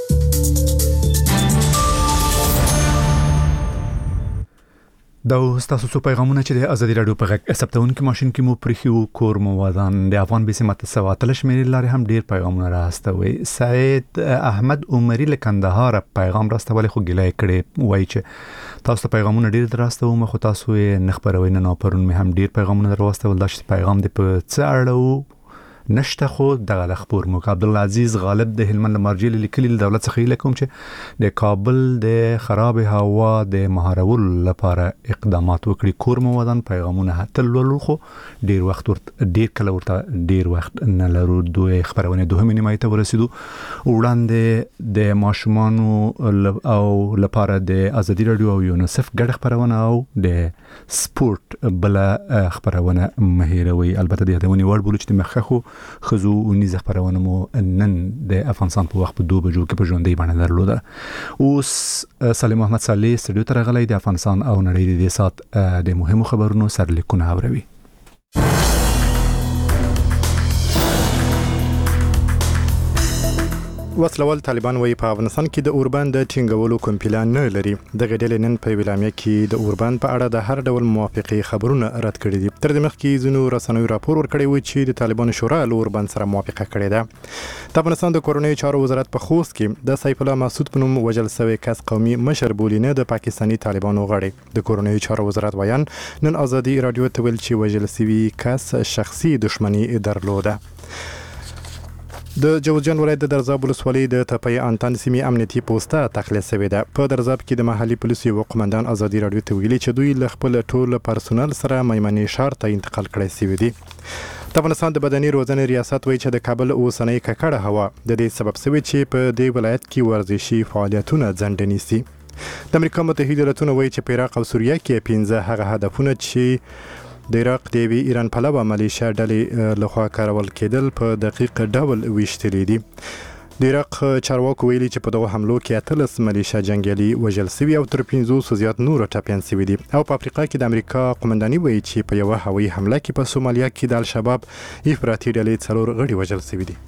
دا تاسو څو پیغامونه چې د ازادي رادیو په غږ ثبتونکو ماشين کې مو پرخیو کور مو ودان د افغان بي سي متسواتل شمیرې لارې هم ډیر پیغامونه راستوي. سید احمد عمری له کندهار پیغام راستول خو ګلای کړي وای چې تاسو پیغامونه ډیر دراسته و مخ تاسو یې نخبروي نه پرون مې هم ډیر پیغامونه درواستول دا چې پیغام د په څه اړه نشته خو دغه لخبور مو عبدالعزیز غالب د هلمند مرجل لیکلي د دولت څخه لیکوم چې د کابل د خراب هوا د مهارول لپاره اقدامات وکړي. کور مو ودان پیغامونه هتل ولول خو ډیر وخت ورته ډیر کله ورته ډیر وخت نه لرو. دوه خبرونه دوه نیمه ته ورسېدو وړاندې د ماشومانو او لپاره د ازادي رادیو او یونیسف ګډ خبرونه او د سپورت بل خبرونه مهیروي. البته د هدونی ور بولچ د مخخو خزو ونیزه خبرونه مو نن د افغانستان په وخت په دوه بجو کې په ژوندۍ باندې درلوده. اوس سلیم محمد صالح استډیو ته راغلی د افغانستان او نړۍ د سات د مهمو خبرونو سرلیکونه اوروي. وسلوال طالبان وایي په افغانستان کې د اوربان د ټینګولو کوم پلان نه لري. د غډل نن په ویلامیا کې د اوربان په اړه د هر ډول موافقي خبرونه رد کړي دي. تر دې مخکې زینو رسنوي راپور ورکړی و چې د طالبانو شورا له اوربان سره موافقه کړې ده. د افغانستان د کورنۍ چارو وزارت په خوست کې د سیف الله مسعود په نوم وجل شوی کس قومي مشر بولینه د پاکستاني طالبانو غړي. د کورنۍ چارو وزارت ویان نن ازادي رادیو ته ویل چې وجل شوی کس شخصي دښمنی درلوده. د جوزجان ولایت د درزاب ولسوالۍ د تپې انتان سیمې امنیتي پوسټه تخلیه شوې ده. په درزاب کې د محلي پولیسو یو قومندان ازادي رادیو ته ویلي چې دوی له خپل ټول پرسونل سره میمنې ښار ته انتقال کړی شوی دي. د افغانستان د بدني روزنې ریاست وایي چې د کابل اوسنۍ ککړه هوا د دې سبب شوی چې په دې ولایت کې ورزشي فعالیتونه ځنډ نیسي. د امریکا متحده ایالاتونو وایي چې په عراق او سوریه کې پنځه هغه هدفونه چې د عراق د ایران پلوه ملیشیا ډلې لخوا کارول کېدل په دقیق ډول ویشتلي دي. د عراق چارواکو ویلي چې په دغه حملو کې اتلس ملیشیا جنگیالي وژل شوي او تر پنځوسو زیات نور ټپیان شوي دي. او په افریقا کې د امریکا قومنداني وایي چې په یوه هوایي حمله کې په سومالیا کې د الشباب افراطي ډلې څلور غړي وژل شوي دي.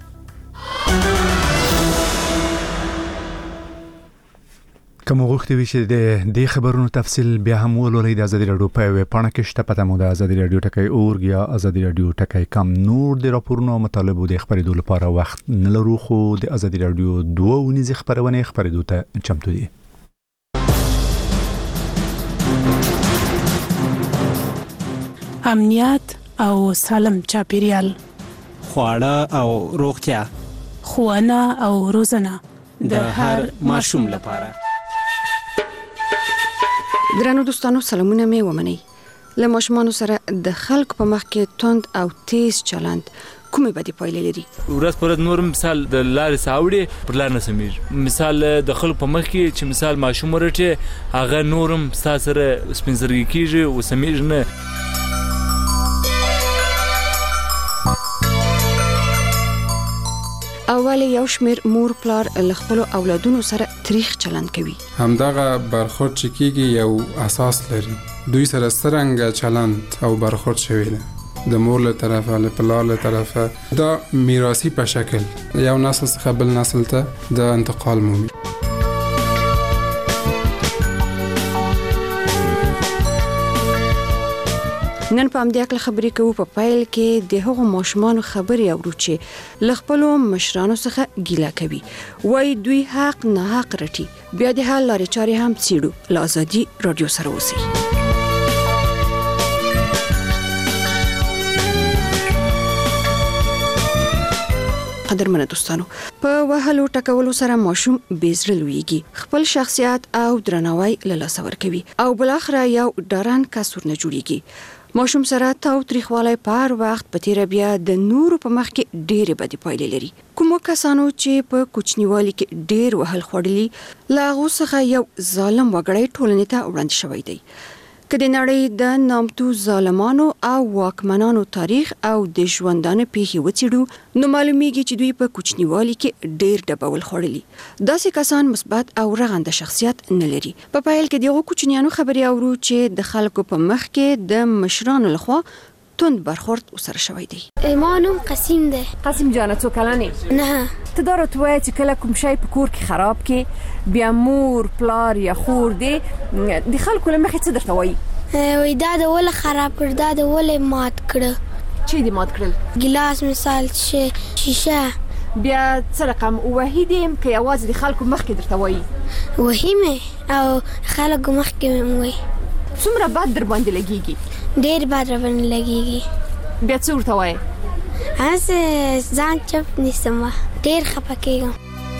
کوم وخت وی چې د دې خبرونو تفصیل بیا هم ولولئ د ازادي رادیو په ویب پاڼه کې شته. پته مو د ازادي رادیو ټکای اورګ یا ازادي رادیو ټکای کم نور د راپورونو او مطالبو د خبرېدو لپاره وخت نه لرو خو د ازادي رادیو دوه ونیزه خبرونه خبرېدو ته چمتو دي. امنیت او سالم چاپیریال، خواړه او روغتیا، ښوونه او روزنه د هر ماشوم لپاره. درنو دوستانو سلامونه مې ومنئ. له ماشومانو سره د خلکو په مخ کې توند او تیز چلند کومې بدې پایلې لري؟ ورځ پر ورځ نور مثال د لارې ساوړي پر لار نه سمیر. مثال د خلکو په مخ کې چې مثال ماشوم ورته هغه نورم ستا سره سپینزرګي کیږي او سمیر نه. اول یو شمیر مور پلار له خپل اولادونو سره تاریخ چلند کوي. همدغه برخورد چې کیږي یو اساس لري. دوی سره څرنګه چلند او برخورد شوی دی د مور له طرفه له پلار له طرفه دا میراثي په شکل یو نسل څخه بل نسل ته د انتقال مومي. نن په همدې اړه خبرې کوو. په پایل کې د هغو ماشومانو خبرې اورو چې له خپلو مشرانو څخه ګیله کوي. وایي دوی حق نه حق رټي. بیا د حل لارې چارې هم څیړو. له ازادي رادیو سره اوسئ. قدرمنه دوستانو، په وهلو ټکولو سره ماشوم بیزره لویږي، خپل شخصیت او درناوی له لاسه ورکوي او بلاخره یو ډارن کسور نه جوړیږي. ماشوم سره تاو تریخوالی په هر وخت په تیره بیا د نورو په مخ کې ډېرې بدې پایلې لري. کومو کسانو چې په کوچنیوالي کې ډېر وهل خوړلي له هغو څخه یو ظالم وګړی ټولنې ته وړاندې شوی دی. که د نړۍ د نامتو ظالمانو او واکمنانو تاریخ او د ژوندانه پیښې وڅېړو نو معلومیږي چې دوی په کوچنیوالي کې ډېر ډبول خوړلي. داسې کسان مثبت او رغنده شخصیت نه لري. په پایل کې دغه کوچنیانو خبرې اورو چې د خلکو په مخ کې د مشرانو لخوا توند برخورد وسره شوی دی. ما نوم قسیم دی. قسیم جانه څو کلنې؟ نه. ته دا راته وایې چې کله کوم شی په کور کې خراب کې بیا مور پلار یا خور دی د خلکو له مخې څه درته وایي؟ وای دا د ول خراب کړ دا د ول مات کړ. چې دې مات کړل؟ ګلاس مثال شي شیشه. بیا څه رقم وحید يم که یوازې د خلکو مخکې درته وایي؟ وهیمه او خلکو مخکې مې وایي. څومره بد در باندې لګیږي؟ ډېر بد در باندې لګیږي. بیا څه ورته وایي؟ هسې ځان چپ نیسم، ډېر خفه کېږم.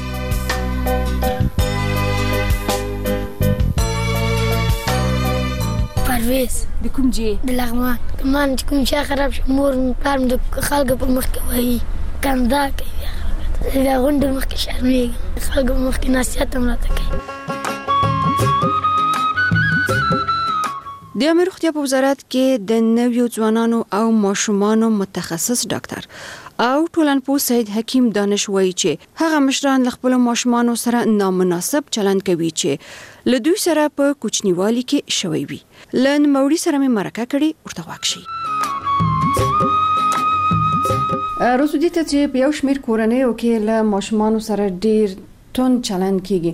پرویز. د کوم ځای؟ د لغمان. کمان چې کوم شی خراب شي مور پلار مې د خلکو په مخ کې وایي کندا کوي. دا غونډه مخ کې شرمېږم، خلکو مخ کې نصیحت هم راته کوي. د عامه روغتیا په وزارت کې د نویو ځوانانو او ماشومانو متخصص ډاکټر او ټولنپوه سید حکیم دانش وایي چې هغه مشران له خپل ماشومانو سره نامناسب چلند کوي چې له دوی سره په کوچنیوالي کې شوی وي. له نوموړي سره مې مرکه کړې، ورته واکشي. روزو دې ته چې په یو شمېر کورنیو کې له ماشومانو سره ډېر تون چلند کیږي،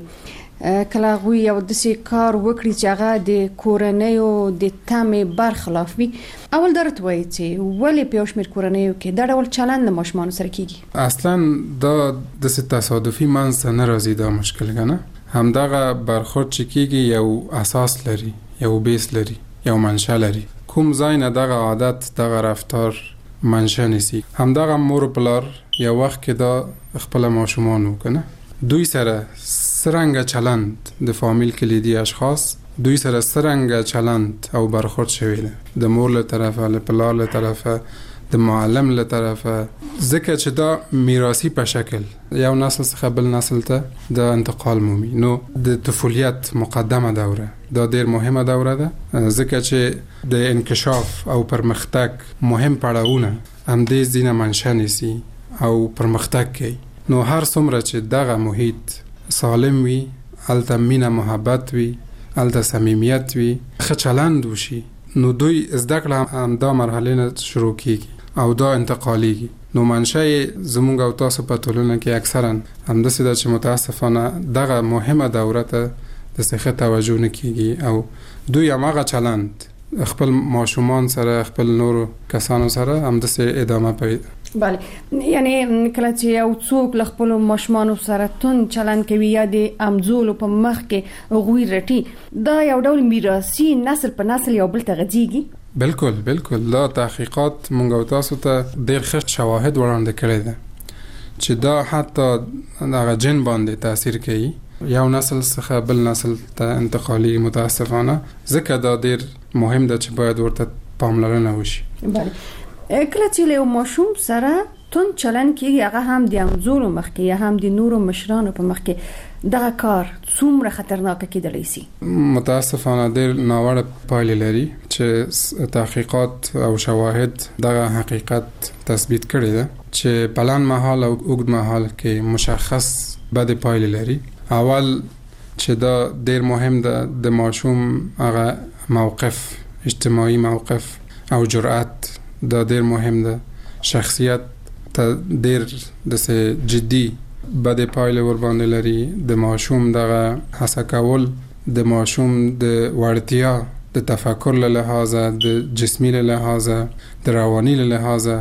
کله غوي یو داسې کار وکړي چې هغه د کورنیو د تمې برخلاف وي. اول درته وایي چې ولې په یو شمېر کورنیو کې دا ډول چلند له ماشومانو سره کیږي؟ اصلا دا داسې تصادفي منځته نه راځي دا مشکل کنه. همدغه برخورد چې کیږي یو اساس لري، یو بیس لري، یو منشأ لري. کوم ځای نه دغه عادت دغه رفتار منشأ نیسي. همدغه مور پلار یو وخت کې دا خپل ماشومان وکنه دوی سره سرنګ چلند د فامیل کلیدي اشخاص دوی سره سرنګ چلند او برخورد شوی ده د مور له طرفه، له پلار له طرفه، د معلم له طرفه، ځکه چې دا میراثي په شکل یو نسل څخه بل نسل ته د انتقال مومي. نو د طفولیت مقدمه دوره دا ډیر مهمه دوره ده، ځکه چې د انکشاف او پرمختګ مهم پړاوونه هم دې ځینه منشأ نیسي او پرمختګ کوي. نو هر څومره چې دغه محیط سالم وي، الته مینه محبت وي، الته صمیمیت وي، ښه چلند وشي، نو دوی زده کړه هم دا مرحله نه شروع کیږي او دا انتقالیږي. نو منشأ زموږ او تاسو په ټولنه کې اکثرا همداسې ده چې متاسفانه دغه مهمه دوره ته د څه توجه نه کیږي او دوی هماغه چلند خپل ماشومان سره، خپل نورو کسانو سره همداسې ادامه پیدا. بله، یعنی کله چې یو څوک له خپل ماشومانو سره تون چلند کوي یا د امزولو په مخ کې غوي رټي، دا یو ډول میراثي نسل په نسل یو بل ته غځيږي. بالکل بالکل. دا تحقیقات مونږ او تاسو ته ډېر ښه شواهد وړاندې کړي دي چې دا حتی هغه جن باندې تاثیر کوي، یو نسل څخه بل نسل ته انتقالي متاسفانه. ځکه دا ډېر مهم ده چې باید ورته پاملرنه وشي. بله، کله چې له ماشوم سره تون چلند کیږي، هغه هم د امزولو مخ کې یا هم د نورو مشرانو په مخ کې، دغه کار څومره خطرناک کېدلی شي؟ متاسفانه ډېر ناوړه پایلې لري چې تحقیقات او شواهد دغه حقیقت تثبیت کړي ده چې بلند مهال او اوږد مهال کې مشخص بد پایلې لري. اول چې دا ډېر مهم ده د ماشوم هغه موقف، اجتماعي موقف او جرأت، دا ډېر مهم ده. شخصیت ته ډېر داسې جدي بدې پایلې ور باندې لري. د ماشوم دغه هڅه کول، د ماشوم د وړتیا د تفکر له لحاظه، د جسمي له لحاظه، د رواني له لحاظه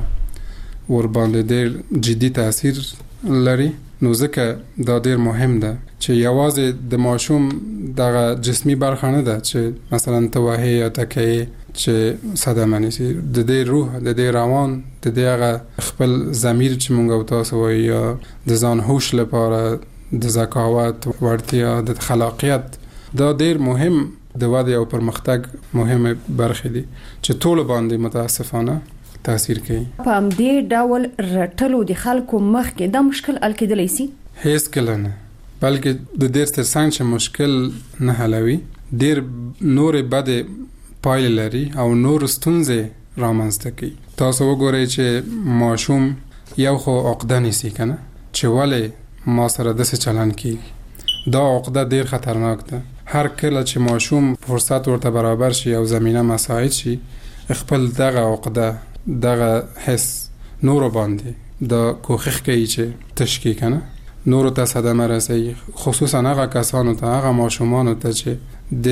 ور باندې ډېر جدي تاثیر لري. نو ځکه دا ډېر مهم ده چې یوازې د ماشوم دغه جسمي برخه نه ده چې مثلا توهې یا تکیې چې صدمه نیسي، د دې روح، د دې روان، د دې هغه خپل ضمیر چې مونږ او تاسو وایو، یا د ځان هوش لپاره، د ذکاوت، وړتیا، د خلاقیت، دا ډېر مهم د ودې او پرمختګ مهمه برخې دي چې ټول باندې متاسفانه تاثیر کوي. په دې ډول رټلو د خلکو مخ کې دا مشکل حل کېدلی شي؟ هیڅ کله نه، بلکې د ډېر ترڅنګ چې مشکل نه حلوي، ډېر نورې بدې پایلې لري او نور ستونزې رامنځته کوي. تاسو وګورئ چې ماشوم یو خو عقده نیسي کنه چې ولې ما سره داسې چلند کیږي. دا عقده ډېر خطرناک ده. هر کله چې ماشوم فرصت ورته برابر شي او زمینه مساعد شي، خپل دغه عقده، دغه حس نورو باندې دا کوښښ کوي چې تشکیل کنه، نورو ته صدمه رسوي، خصوصا هغه کسانو ته، هغه ماشومانو ته چې دینه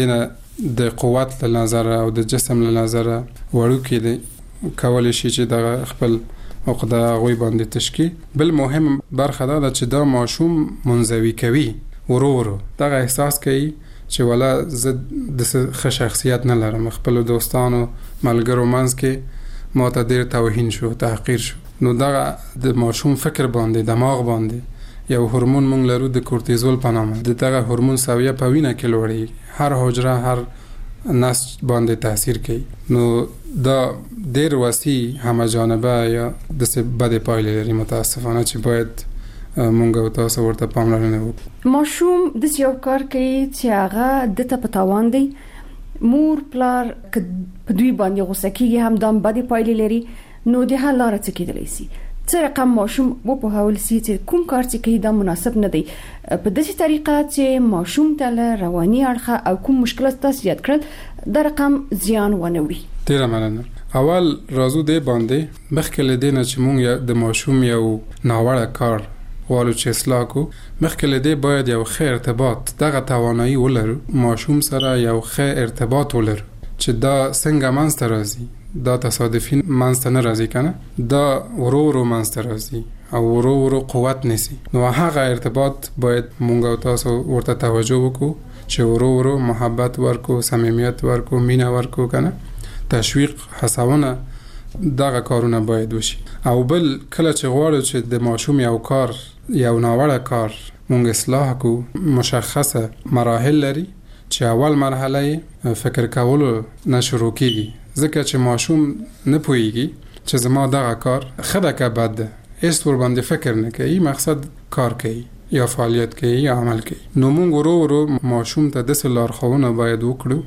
د قوت له نظر او د جسم له نظر وړوکی دی کولای شي چې د خپل عقده غوي باندې تشکی. بل مهم برخه دا ده چې دا ماشوم منزوي کوي ورو ورو دغه احساس کوي چې ولا زه د ښه شخصیت نه لرم، خپل دوستانو ملګرو منځ کې ما ته ډېر توهین شو، تحقیر شو. نو دغه د ماشوم فکر باندې دماغ باندې یو هورمون مونږ لرو د کورتیزول په نامه، د دغه هورمون سویه په وینه کې لوړیږي، هر حجره هر نسج باندې تاثیر کوي. نو دا ډېر وسیع همه جانبه یا د څه بدې پایلې لري متاسفانه چې باید مونږ او تاسو ورته پاملرنه وکړو. ماشوم د یو کار کوي چې هغه د ته پتاوان دی، مور پلار په دوی باندې غوسه کیږي، هم دام بدې پایلې لري. نو د حل لاره څه کېدلی شي؟ څه رقم ماشوم وپوهول شي چې کوم کار چې کوي دا مناسب نه دی، په داسې طریقه چې ماشوم ته له رواني اړخه او کوم مشکلات تاسو یاد کړل دا رقم زیان ونه وړي. ډیره مننه. اول راځو دې باندې مخکې له دې نه چې مونږ د ماشوم یو ناوړه کار غواړو چې اصلاح کو، مخکې له دې باید یو ښه ارتباط دغه توانایي ولرو ماشوم سره یو ښه ارتباط ولرو چې دا څنګه منځته راځي، دا تصادفي منځته نه راځي کنه، دا ورو ورو منځته راځي او ورو ورو قوت نیسي. نو هغه ارتباط باید مونږ او تاسو ورته توجه وکړو چې ورو ورو محبت ورکو، صمیمیت ورکو، مینه ورکو کنه، تشویق، هڅونه دغه کارونه باید وشي. او بل کله چې غواړو چې د ماشوم یو کار یو ناوړه کار مونږ اصلاح کو، مشخصه مراحل لري چې اول مرحله فکر کولو نه شروع کیږي، ځکه چې ماشوم نه پوهیږي چې زما دغه کار ښه ده که بد ده، هیڅ ور باندې فکر نه کوي، مقصد کار کوي یا فعالیت کوي یا عمل کوي. نو مونږ ورو ورو ماشوم ته داسې لارښوونه باید وکړو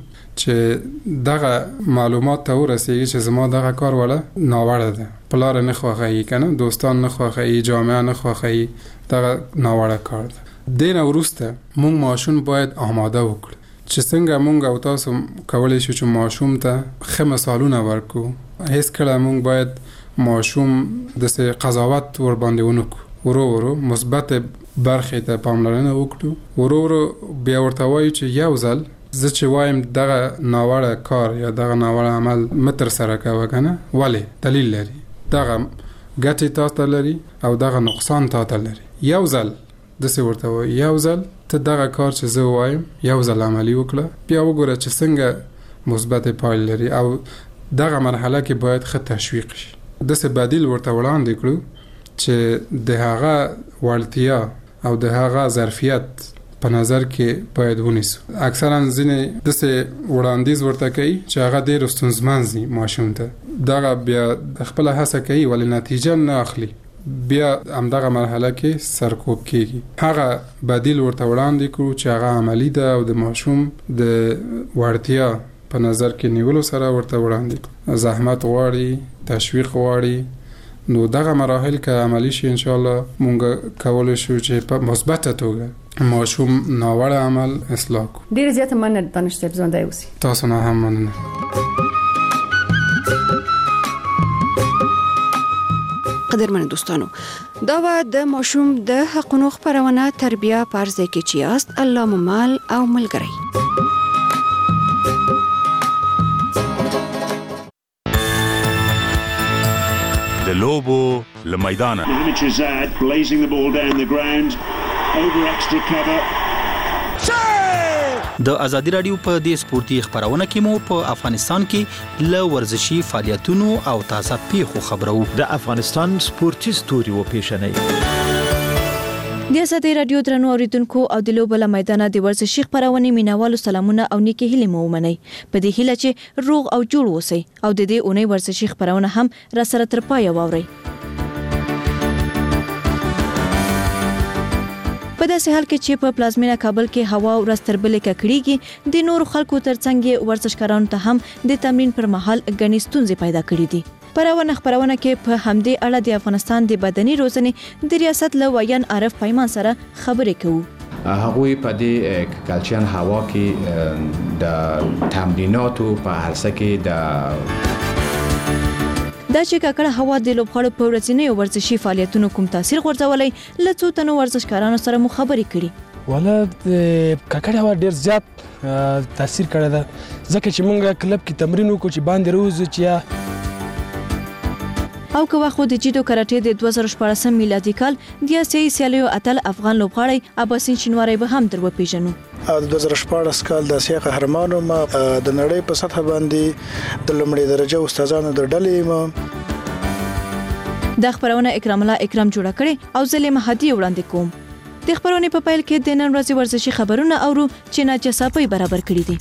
چې دغه معلومات ته ورسیږي چې زما دغه کار ولا ناوړه ده، پلار نه خوښوي کنه، دوستان نه خوښوي، جامعه نه خوښوي، دغه ناوړه کار ده. دین وروسته مونږ ماشوم باید آماده وکړو چې څنګه مونږ او تاسو کولای شو چې ماشوم ته ښه مثالونه ورکو. هیڅ کله مونږ باید ماشوم د قضاوت ور باندې ونکو، ورو ورو مثبت برخې ته پاملرنه وکړو، ورو ورو بیا ورته وایو چې یو ځل زه چې وایم دغه ناوړه کار یا دغه ناوړه عمل متر سره کوه کنه، ولې دلیل لري، دغه ګټې تاسو لري او دغه نقصان تاسو لري. یو ځل داسې ورته وایي، یو ځل ته دغه کار چې زه وایم یو ځل عملي وکړه، بیا وګوره چې څنګه مثبت پایله لري. او دغه مرحله کې باید ښه تشویق شي، داسې بدیل ورته وړاندې کړو چې د هغه وړتیا او د هغه ظرفیت په نظر کې باید ونیسو. اکثرا ځینې داسې وړاندیز ورته کوي چې هغه ډېر ستونزمن دي ماشوم ته، دغه بیا خپله هڅه کوي ولې نتیجه نه اخلي، بیا همدغه مرحله کې سرکوب کیږي. هغه بدیل ورته وړاندې کړو چې هغه عملی ده او د ماشوم د وړتیا په نظر کې نیولو سره ورته وړاندې کړو. زحمت غواړي، تشویق غواړي. نو دغه مراحل که عملی شي ان شاء الله مونږ کولای شو چې په مثبت توګه ماشوم ناوړه عمل اصلاح کو. ډیر زیات مننه دانش صاحب، ژوندی اوسئ. تاسو نه هم مننه. قدرمن دوستانو، دا و د ماشوم د حقونو خبرونه تربیه پرځای کې چې است الله ممال او ملګری. د لوبو لمیدانه د ازادي رادیو په دې سپورتي خبرونه کې مو په افغانستان کې ل ورزشي فعالیتونو او تازه پیښو خبرو. د افغانستان سپورتي ستوري و پیښنې د ازادي رادیو درنو اوریدونکو او د لوبل میدان د ورزشي خبرونه مینوالو سلامونه او نیکی هیله مو ومني. په دې هیله چې روغ او جوړ اوسئ او د دې اونۍ ورزشي خبرونه هم را سره تر پای واورئ. په داسې حال کې چې په پلازمینه کابل کې هوا ورځ تر بلې ککړېږي، د نورو خلکو ترڅنګ ورزشکارانو ته هم د تمرین پر مهال ګڼې ستونزې پیدا کړې دي. پرونه خبرونه کې په همدې اړه د افغانستان د بدني روزنې د ریاست له ویان عارف پیمان سره خبرې کوو. هغوی په دې کلچن هوا کې د تمریناتو په هرڅه کې د دا چې ککړه هوا د لوبغاړو په ورځنیو ورزشي فعالیتونو کوم تاثیر غورځولی، له څو تنو ورزشکارانو سره مو خبرې کړې. ولا ککړه هوا ډیر زیات تاثیر کړی ده ځکه چې موږ کلب کې تمرین وکړو چې باندې روز چې او که خو د جیدو کراټې د دوه زره شپاړس میلادي کال د اسیایي سیالیو اتل افغان لوبغاړی اباسین شینواری به هم در وپیژنو. د دوه زره شپاړس کال د اسیا قهرمانو ما د نړۍ په سطح باندې د لومړي درجه استادانو د ډلې ما د خبرونه اکرام الله اکرام جوړ کړي او زلې مهدی وړاندې کوم. د خبرونه په پیل کې د نن ورځې ورزشي خبرونه اورو چې ناجساپي برابر کړي دي.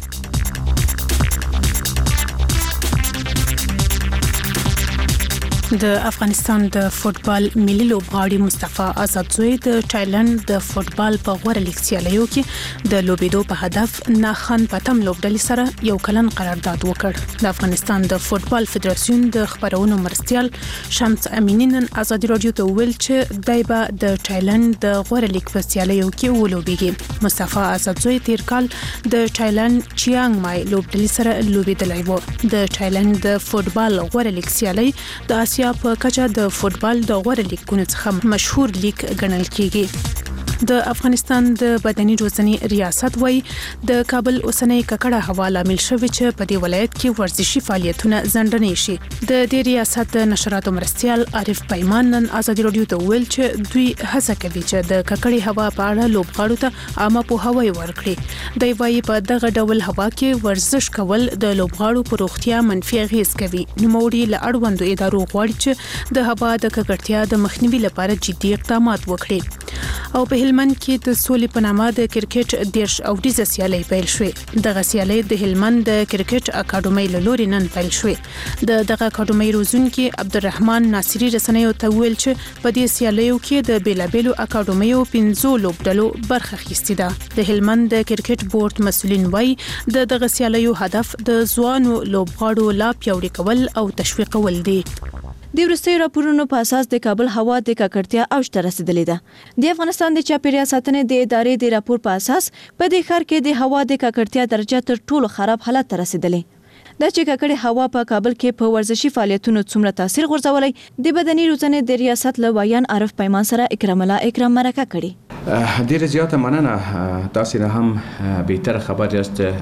د افغانستان د فوتبال ملي لوبغاړي مصطفی آزادزوی د تایلند د فوتبال په غوړه لیګ سیالیو کې د لوبېدو په هدف ناخن پتم لوبډلې سره یو کلن قرارداد وکړ. د افغانستان د فوتبال فدراسیون د خبرونو مرستيال شمس امینی نن آزادي رادیو ته ویل چې دایبه د تایلند د غوړه لیګ په سیالیو کې ولوبېږي. مصطفی آزادزوی تیر کال د تایلند چیانګ مای لوبډلې سره لوبېدلی و. د تایلند د فوتبال غوړه لیګ سیالي د اسیا په کچه د فوتبال د غوړه لیګونو څخه مشهور لیګ ګڼل کیږي. د افغانستان د بدني روزنې ریاست وای د کابل اوسنۍ ککړه هوا لامل شوی چې په دې ولایت کې ورزشي فعالیتونه ځنډنې شي. د دې ریاست د نشراتو مرستيال عارف پیمان نن آزادي رادیو ته ویل چې دوی هڅه کوي چې د ککړې هوا په اړه لوبغاړو ته عامه پوهاوی ورکړي. دوی وایي په دغه ډول هوا کې ورزش کول د لوبغاړو په روغتیا منفي اغیز کوي. نوموړي له اړوندو ادارو غواړي چې د هوا د ککړتیا د مخنیوي لپاره جدي اقدامات وکړي. او په هلمند کې د سولې په نامه د کرکټ دیرش او ډیزه سیالي پیل شوې. دغه سیالي د هلمند د کرکټ اکاډمۍ له لوري نن پیل شوې. د دغه اکاډمۍ روزونکي عبدالرحمن ناصری رسنیو ته ویل چې په دې سیالیو کې د بیلابیلو اکاډمیو پنځو لوبډلو برخه اخیستې ده. د هلمند د کرکټ بورډ مسولین وایي د دغه سیالیو هدف د ځوانو لوبغاړو لا پیاوړي کول او تشویقول دي. د ورستي راپورونو په اساس د کابل هوا د ککړتیا اوج ته رسیدلې ده. د افغانستان د چاپیریال ساتنې د ادارې د راپور په اساس په دې ښار کې د هوا د ککړتیا درجه تر ټولو خراب حالت ته رسیدلې. دا چې ککړې هوا په کابل کې په ورزشي فعالیتونو څومره تاثیر غورځولی د بدني روزنې د ریاست له وایان عارف پیمان سره اکرام الله اکرام مرکه کړي. ډیره زیاته مننه. تاسو نه هم بهتر خبر یاست د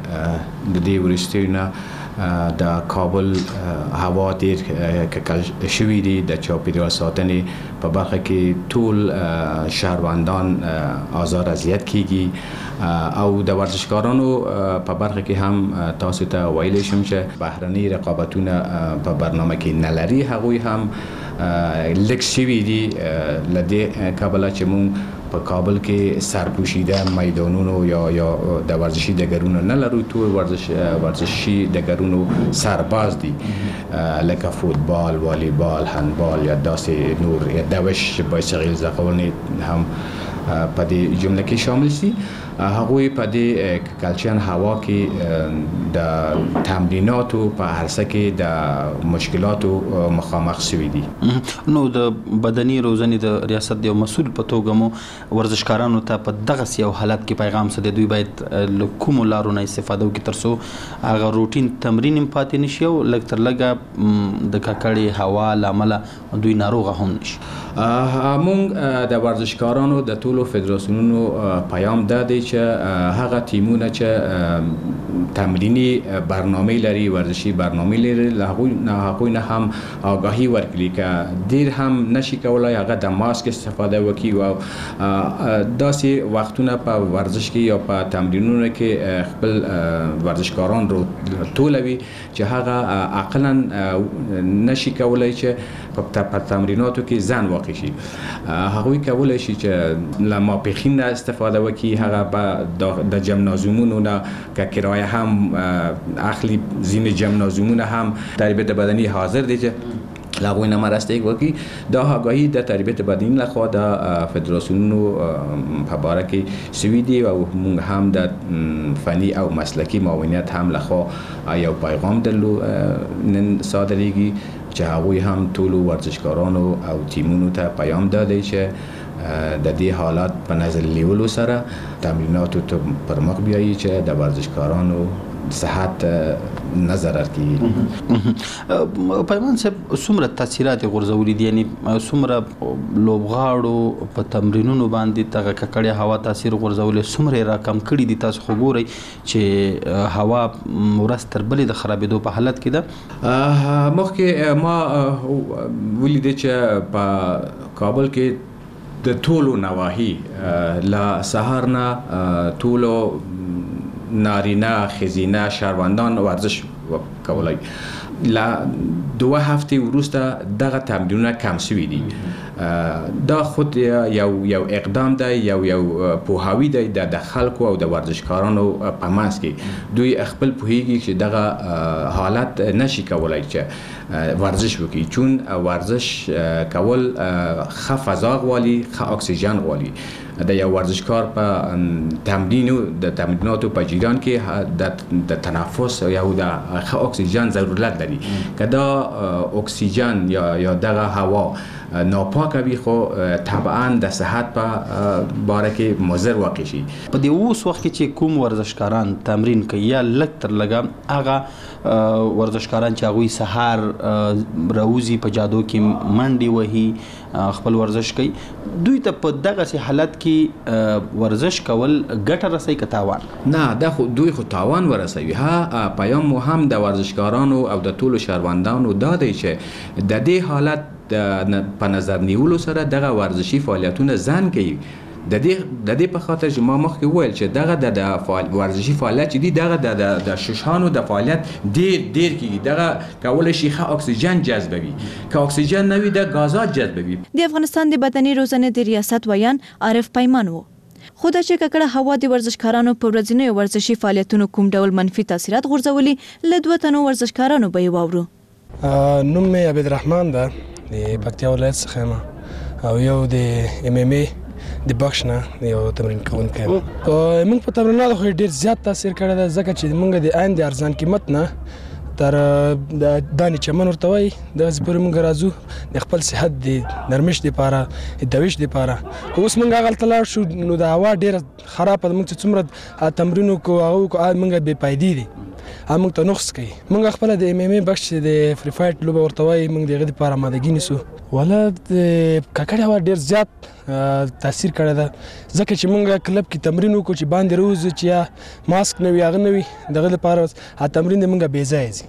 دې ورستي نه د کابل هوا ډیر ککړ شوی دی. د چاپیریال ساتنې په برخه کې ټول شهروندان آزار اذیت کیږي او د ورزشکارانو په برخه کې هم تاسو ته ویلی شم چې بهرني رقابتونه په برنامه کې نه لري. هغوی هم لږ شوي دي له دې کبله چې مونږ په کابل کې سرپوشیده میدانونو یا یا د ورزشي ډګرونو نه لرو. ټول ورزش ورزشي ډګرونو سرباز دي لکه فوتبال، والیبال، هندبال یا داسې نور دوش بایسکل ځغلول هم په دې جمله کې شامل شي. هغوی په دې کلچن هوا کې د تمریناتو په عرصه کې د مشکلاتو مخامخ شوي دي. نو د بدني روزنې د ریاست یو مسؤل په توګه مو ورزشکارانو ته په دغه یو حالت کې پیغام څه دی؟ دوی باید له کومو لارو نه استفاده وکړي ترڅو هغه روټین تمرین هم پاتې نشي او لږ تر لږه د ککړې هوا له امله دوی ناروغه هم نشي. موږ د ورزشکارانو د ټولو فدراسیونونو پیام دا دی چې هغه ټیمونه چې تمرینی برنامه لري، ورزشي برنامه لري، له هغوی نه هم آگاهی ورکړي که ډیر هم نشي کولای هغه د ماسک استفاده وکړي او داسې وختونه په ورزش کې یا په تمرینونو کې خپل ورزشکاران رو ټولوي چې هغه عقلا نشي کولای چې په تمریناتو کې ځان واقع شي. هغوی کولای شي چې له ماپیخین استفاده وکړي، هغه به د جمنازیومونو نه که کرایه هم اخلي. ځینې جمنازیومونه هم تربیت بدني حاضر دي چې لاغوی نه مرسته وکړي. دا آگاهی د تربیت بدني لخوا د فدراسیونونو په باره کې شوي دي او موږ هم د فني او مسلکي معاونیت هم لخوا یو پیغام درلو نن صادریږي چې هغوی هم ټولو ورزشکارانو او ټیمونو ته پیام دادی چې د دې حالات په نظر نیولو سره تمریناتو ته پر مخ بیایي چې د ورزشکارانو صحت نه ضرر کیږي. پیمان صاحب څومره تاثیرات غورځولي دي، یعنی څومره لوبغاړو په تمرینونو باندې دغه ککړې هوا تاثیر غورځولي، څومره را کم کړي دي؟ تاسو خو ګورئ چې هوا ورځ تر بلې د خرابېدو په حالت کې ده. مخکې ما ولیدې چې په کابل کې د ټولو نواحي لا سهار نه ټولو نارینه ښځینه شهروندان ورزش کولای. لا دوه هفته وروسته دغه تمرینونه کم شوي دي. دا خود یو یو اقدام دی، یو یو پوهاوی دی د خلکو او د ورزشکارانو په منځ کې. دوی خپل پوهیږي چې دغه حالت نشي کولای چې ورزش وکړي، چون ورزش کول ښه فضا غواړي، ښه اکسیژن غواړي. د یو ورزشکار په تمرینو د تمریناتو په جریان کې د تنفس یا د ښه اکسیژن ضرورت لري. که دا اکسیژن یا یا دغه هوا ناپاکه وي خو طبعا د صحت په باره کې مضر واقع شي. په دې اوس وخت کې چې کوم ورزشکاران تمرین کوي یا لږ تر لږه هغه ورزشکاران چې هغوی سهار راوځي په جادو کې منډې وهي خپل ورزش کوي، دوی ته په دغسې حالت کې ورزش کول ګټه رسوي که تاوان؟ نه، دا خو دوی خو تاوان ورسوي. ها پیام مو هم د ورزشکارانو او د ټولو شهروندانو دا دی چې د دې حالت په نظر نیولو سره دغه ورزشي فعالیتونه ځنډ کوي. د دې د دې په خاطر چې ما مخکې وویل چې دغه د ورزشي فعالیت چې دي دغه د ششانو د فعالیت ډیر ډیر کیږي. دغه کولی شي ښه اکسیژن جذبوي، که اکسیژن نه وي د غازات جذبوي. د افغانستان د بدني روزنې د ریاست ویان عارف پیمان وو. خو دا چې ککړه هوا د ورزشکارانو په ورځنیو ورزشي فعالیتونو کوم ډول منفي تاثیرات غورځولي، له دوه تنو ورزشکارانو به یې واورو. نوم مې عبدالرحمن ده، د پکتیا ولایت څخه یم او یو د ام ام ای د بکس نه یو تمرین کوونکی یم. موږ په تمریناتو خو ډېر زیات تاثیر کړی دی، ځکه چې موږ د عین د ارزان قیمت نه تر د دانې چمن ورته وایي دغسې پورې موږ راځو د خپل صحت د نرمښت دپاره د دویش دپاره. که اوس موږ هغلته لاړ شو نو د هوا ډېره خرابه ده، موږ چې څومره تمرین وکړو هغه وکړو موږ بې فایدې دي، هغه موږ ته نقص کوي. موږ خپله د ایم ام ای بکس چې د فری فایټ لوبه ورته وایي موږ د هغې دپاره آمادګي نیسو. والا د ککړې هوا ډېر زیات تاثیر کړی ده، ځکه چې موږ کلب کې تمرین وکړو چې باندې راوځو چې یا ماسک نه وي هغه نه وي، دغه لپاره هغه تمرین د موږ بې ځایه ځي.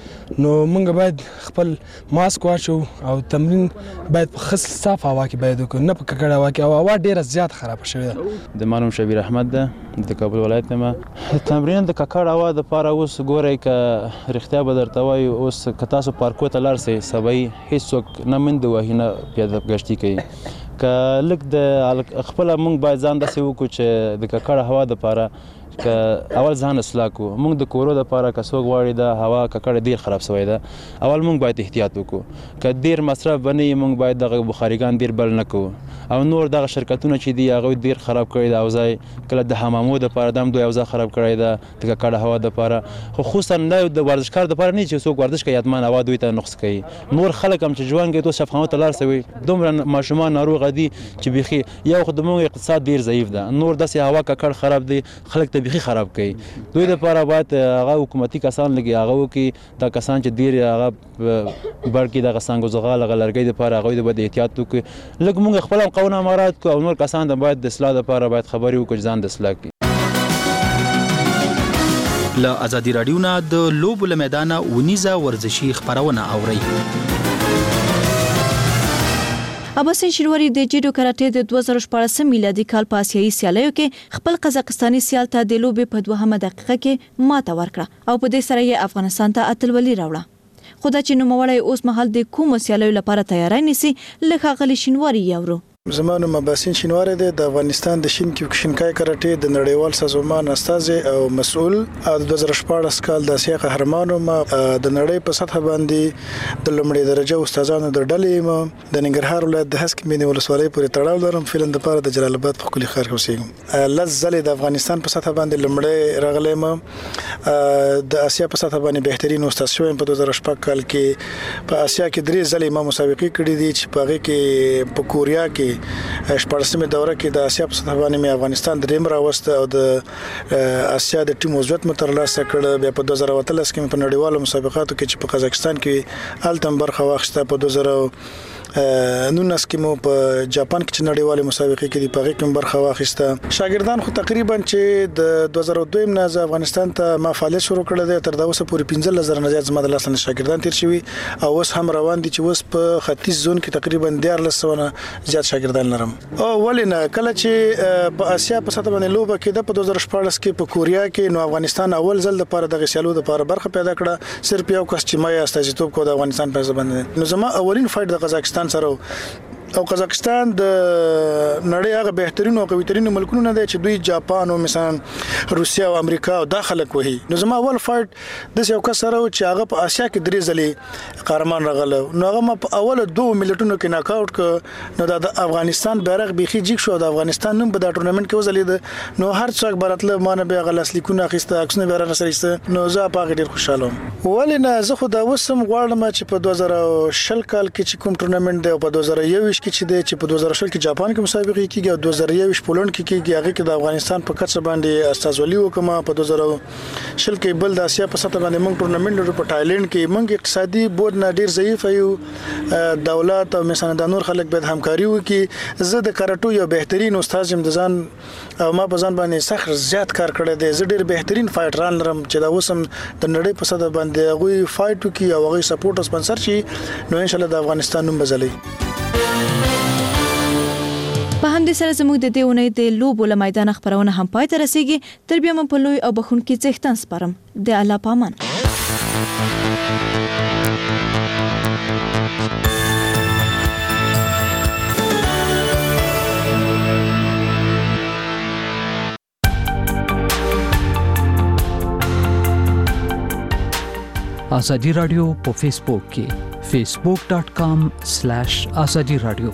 نو موږ باید خپل ماسک واچو او تمرین باید په ښه صاف هوا کې باید وکړو، نه په ککړه هوا کې. او هوا ډېره زیات خرابه شوې ده. د ما نوم شبیر احمد ده، د کابل ولایت یم. تمرین د ککړ هوا دپاره اوس ګورئ که رښتیا به درته وایو، اوس که تاسو پارکو ته لاړ سئ سبایي هېڅوک نه منډې وهي نه پیاده ګشتي کوي. که لږ د خپله موږ باید ځان داسې وکړو چې د ککړه هوا دپاره که اول ځان اصلاح کړو. موږ د کورو دپاره که څوک غواړي د هوا ککړه ډېر خراب شوی ده، اول موږ باید احتیاط وکړو. که ډېر مصرف به نه وي موږ باید دغه بخاریګان ډېر بل نه کوو. او نور دغه شرکتونه چې دي هغوی ډېر خراب کړی ده او ځای کله د حمامو دپاره دا هم دوی یو ځای خراب کړی ده د ککړه هوا دپاره. خو خصوصا دا د ورزشکار دپاره نه چې څوک ورزش کوي حتما هوا دوی ته نقص کوي. نور خلک هم چې ژوند کوي اوس شفخانو ته لاړ سوي، دومره ماشومان ناروغه دي چې بیخي یو خو زموږ اقتصاد ډېر ضعیف ده، نور داسې هوا ککړ خراب دی خلک ته بیخي خراب کوي. دوی دپاره باید هغه حکومتي کسان لګي هغه وکړي، دا کسان چې ډېر هغه بړ کړي دغه څانګو زغال هغه لرګۍ دپاره هغوی د باید احتیاط وکړي. لږ موږ خپل هم قوانین مراعات کړو او نور کسان د باید د اصلاح دپاره باید خبرې وکړو چې ځان د اصلاح کړي. له ازادي راډیو نه د لوبو له میدانه ونیزه ورزشي خپرونه اورئ. اباسین شینواری د جیډو کراټې د دوه زره شپاړسم میلادي کال په اسیایي سیالیو کې خپل قزاقستاني سیال ته د لوبې په دوهمه دقیقه کې ماته ورکړه او په دې سره یې افغانستان ته اتلولي راوړه. خو دا چې نوموړی اوس مهال د کومو سیالیو لپاره تیاری نیسي، له ښاغلي شینواري یاورو. زما نوم اباسین شینواری دی، د افغانستان د شین کیوکشنکای کراټې د نړیوال سازمان استازی او مسؤل. د دوه زره شپاړس کال د اسیا قهرمان ما د نړۍ په سطح باندې د لومړي درجه استادانو د ډلې ما د ننګرهار ولایت د هسک مینې ولسوالۍ پورې تړاو لرم. فعلا د پاره د جلال آباد په کلی ښار کې اوسېږم. لږ ځلې د افغانستان په سطح باندې لومړی راغلی ما د اسیا په سطح باندې بهترین استاد شوم. په دوه زره شپږ کال کې په اسیا کې درې ځلې ما مسابقې کړې دي چې په هغه کې په کوریا کې شپږمه دوره کې د اسیا په سطح باندې افغانستان دریم راوسته او د اسیا د ټیم عضویت مترلاسه کړ. بیا په دوه زره اتلس کې په نړیوالو مسابقاتو کې چې په قزاقستان کې التم برخه واخیسته. په دوه زره نونس کې مو په جاپان کې نړیوالې مسابقې کې د پغې کې برخه واخیسته. شاګردان خو تقریبا چې د دوه زره دوه نه افغانستان ته ما فعالیت شروع کړل دی، تر دا اوسه پورې پنځه زره نه زیات زما د لاسنه شاګردان تیر شوي او اوس هم روان دي چې اوس په ختیځ زون کې تقریبا دیارلس سوه نه زیات شاګردان لرم. او ولینه کله چې په اسیا په سطح باندې لوبه کې د په دوه زره شپږ کې په کوریا کې نو افغانستان اول ځل د لپاره د غسیالو د لپاره برخه پیدا کړه. صرف یو کس چې ما استازیتوب کو د افغانستان په ځبند. نو زما اولین فایټ د قزاقستان سره او قزاقستان د نړۍ هغه بهترینو او قویترینو ملکونو نه دی چې دوی جاپان او مثلا روسیا او امریکا او داخله کوي. نو زما اول فایټ د یو کس سره چې هغه په اسیا کې درې ځلې قهرمان راغله. نو هغه ما په اول دوه ملټونو کې ناک آوټ ک. نو د افغانستان بیرغ بيخي جګ شو. د افغانستان نوم په دا ټورنمنت کې وزلید. نو هر څوک براتله مانه به غلاس لیکونه اخیسته عکسونه بیره نشریسته. نو زه په هغه ډیر خوشاله وم. ولې نه زه خو دا وسم غواړم چې په دوه زره شل کال کې چې کوم ټورنمنت دی او په دوه زره یو کې چې د چې په دوه زره شل کې جاپان کې مسابقې کیږي او دوه زره یو پولند کې کیږي. هغه کې د افغانستان په کچه باندې استازولي وکم. په دوه زره شل کې بل د اسیا په سطح باندې موږ ټورنمنت لرو په تایلند کې. موږ اقتصادي بود نه ډیر ضعیف یو دولت او مثلا د نور خلک به همکاري وکي. زه د کراټو یو بهترین استاد یم د ځان او ما په ځان باندې سخت زیات کار کړی دی. زه ډیر بهترین فایټران لرم چې دا اوسم د نړۍ په سطح باندې هغه فایټ وکي او هغه سپورټ او سپانسر شي. نو ان شاء الله د افغانستان نوم بزلي. په همدې سره زموږ د دې اونۍ د لوبو له میدان خبرونه هم پای ته رسیږي. تر بیا مې په لوی او بخونکي څښتن سپارم. د الله پامان. آزادی رادیو په فیسبوک کې facebook dot com slash azadi radio.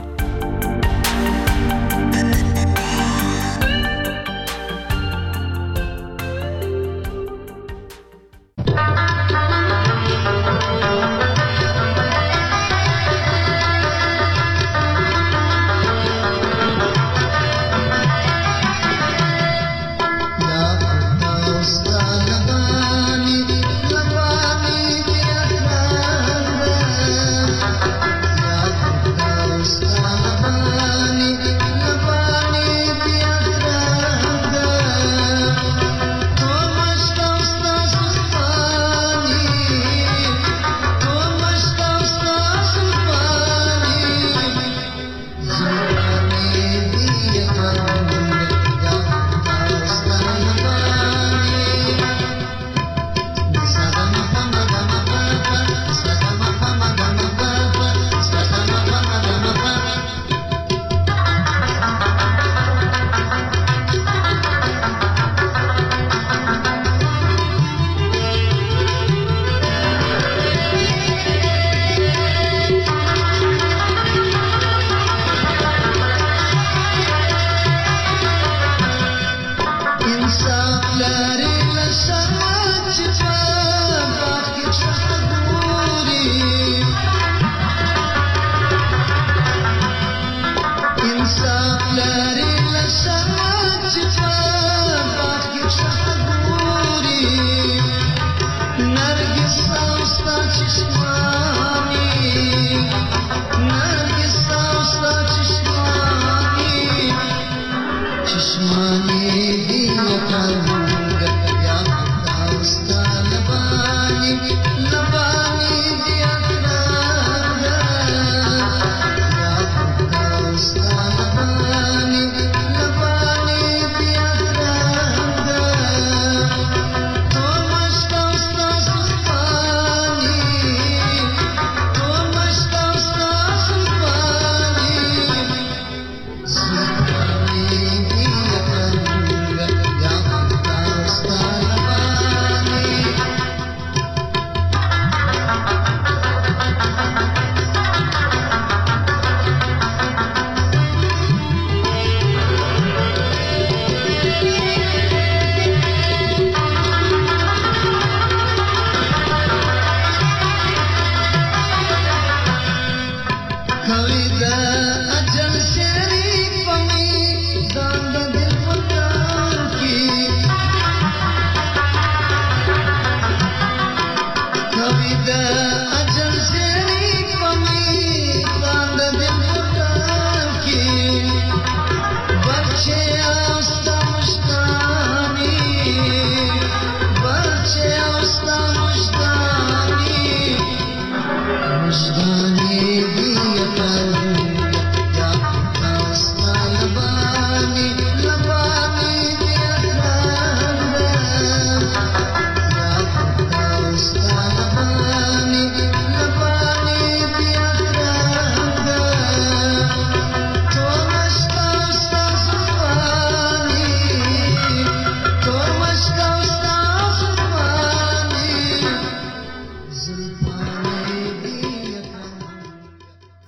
Kavida ajal sheri the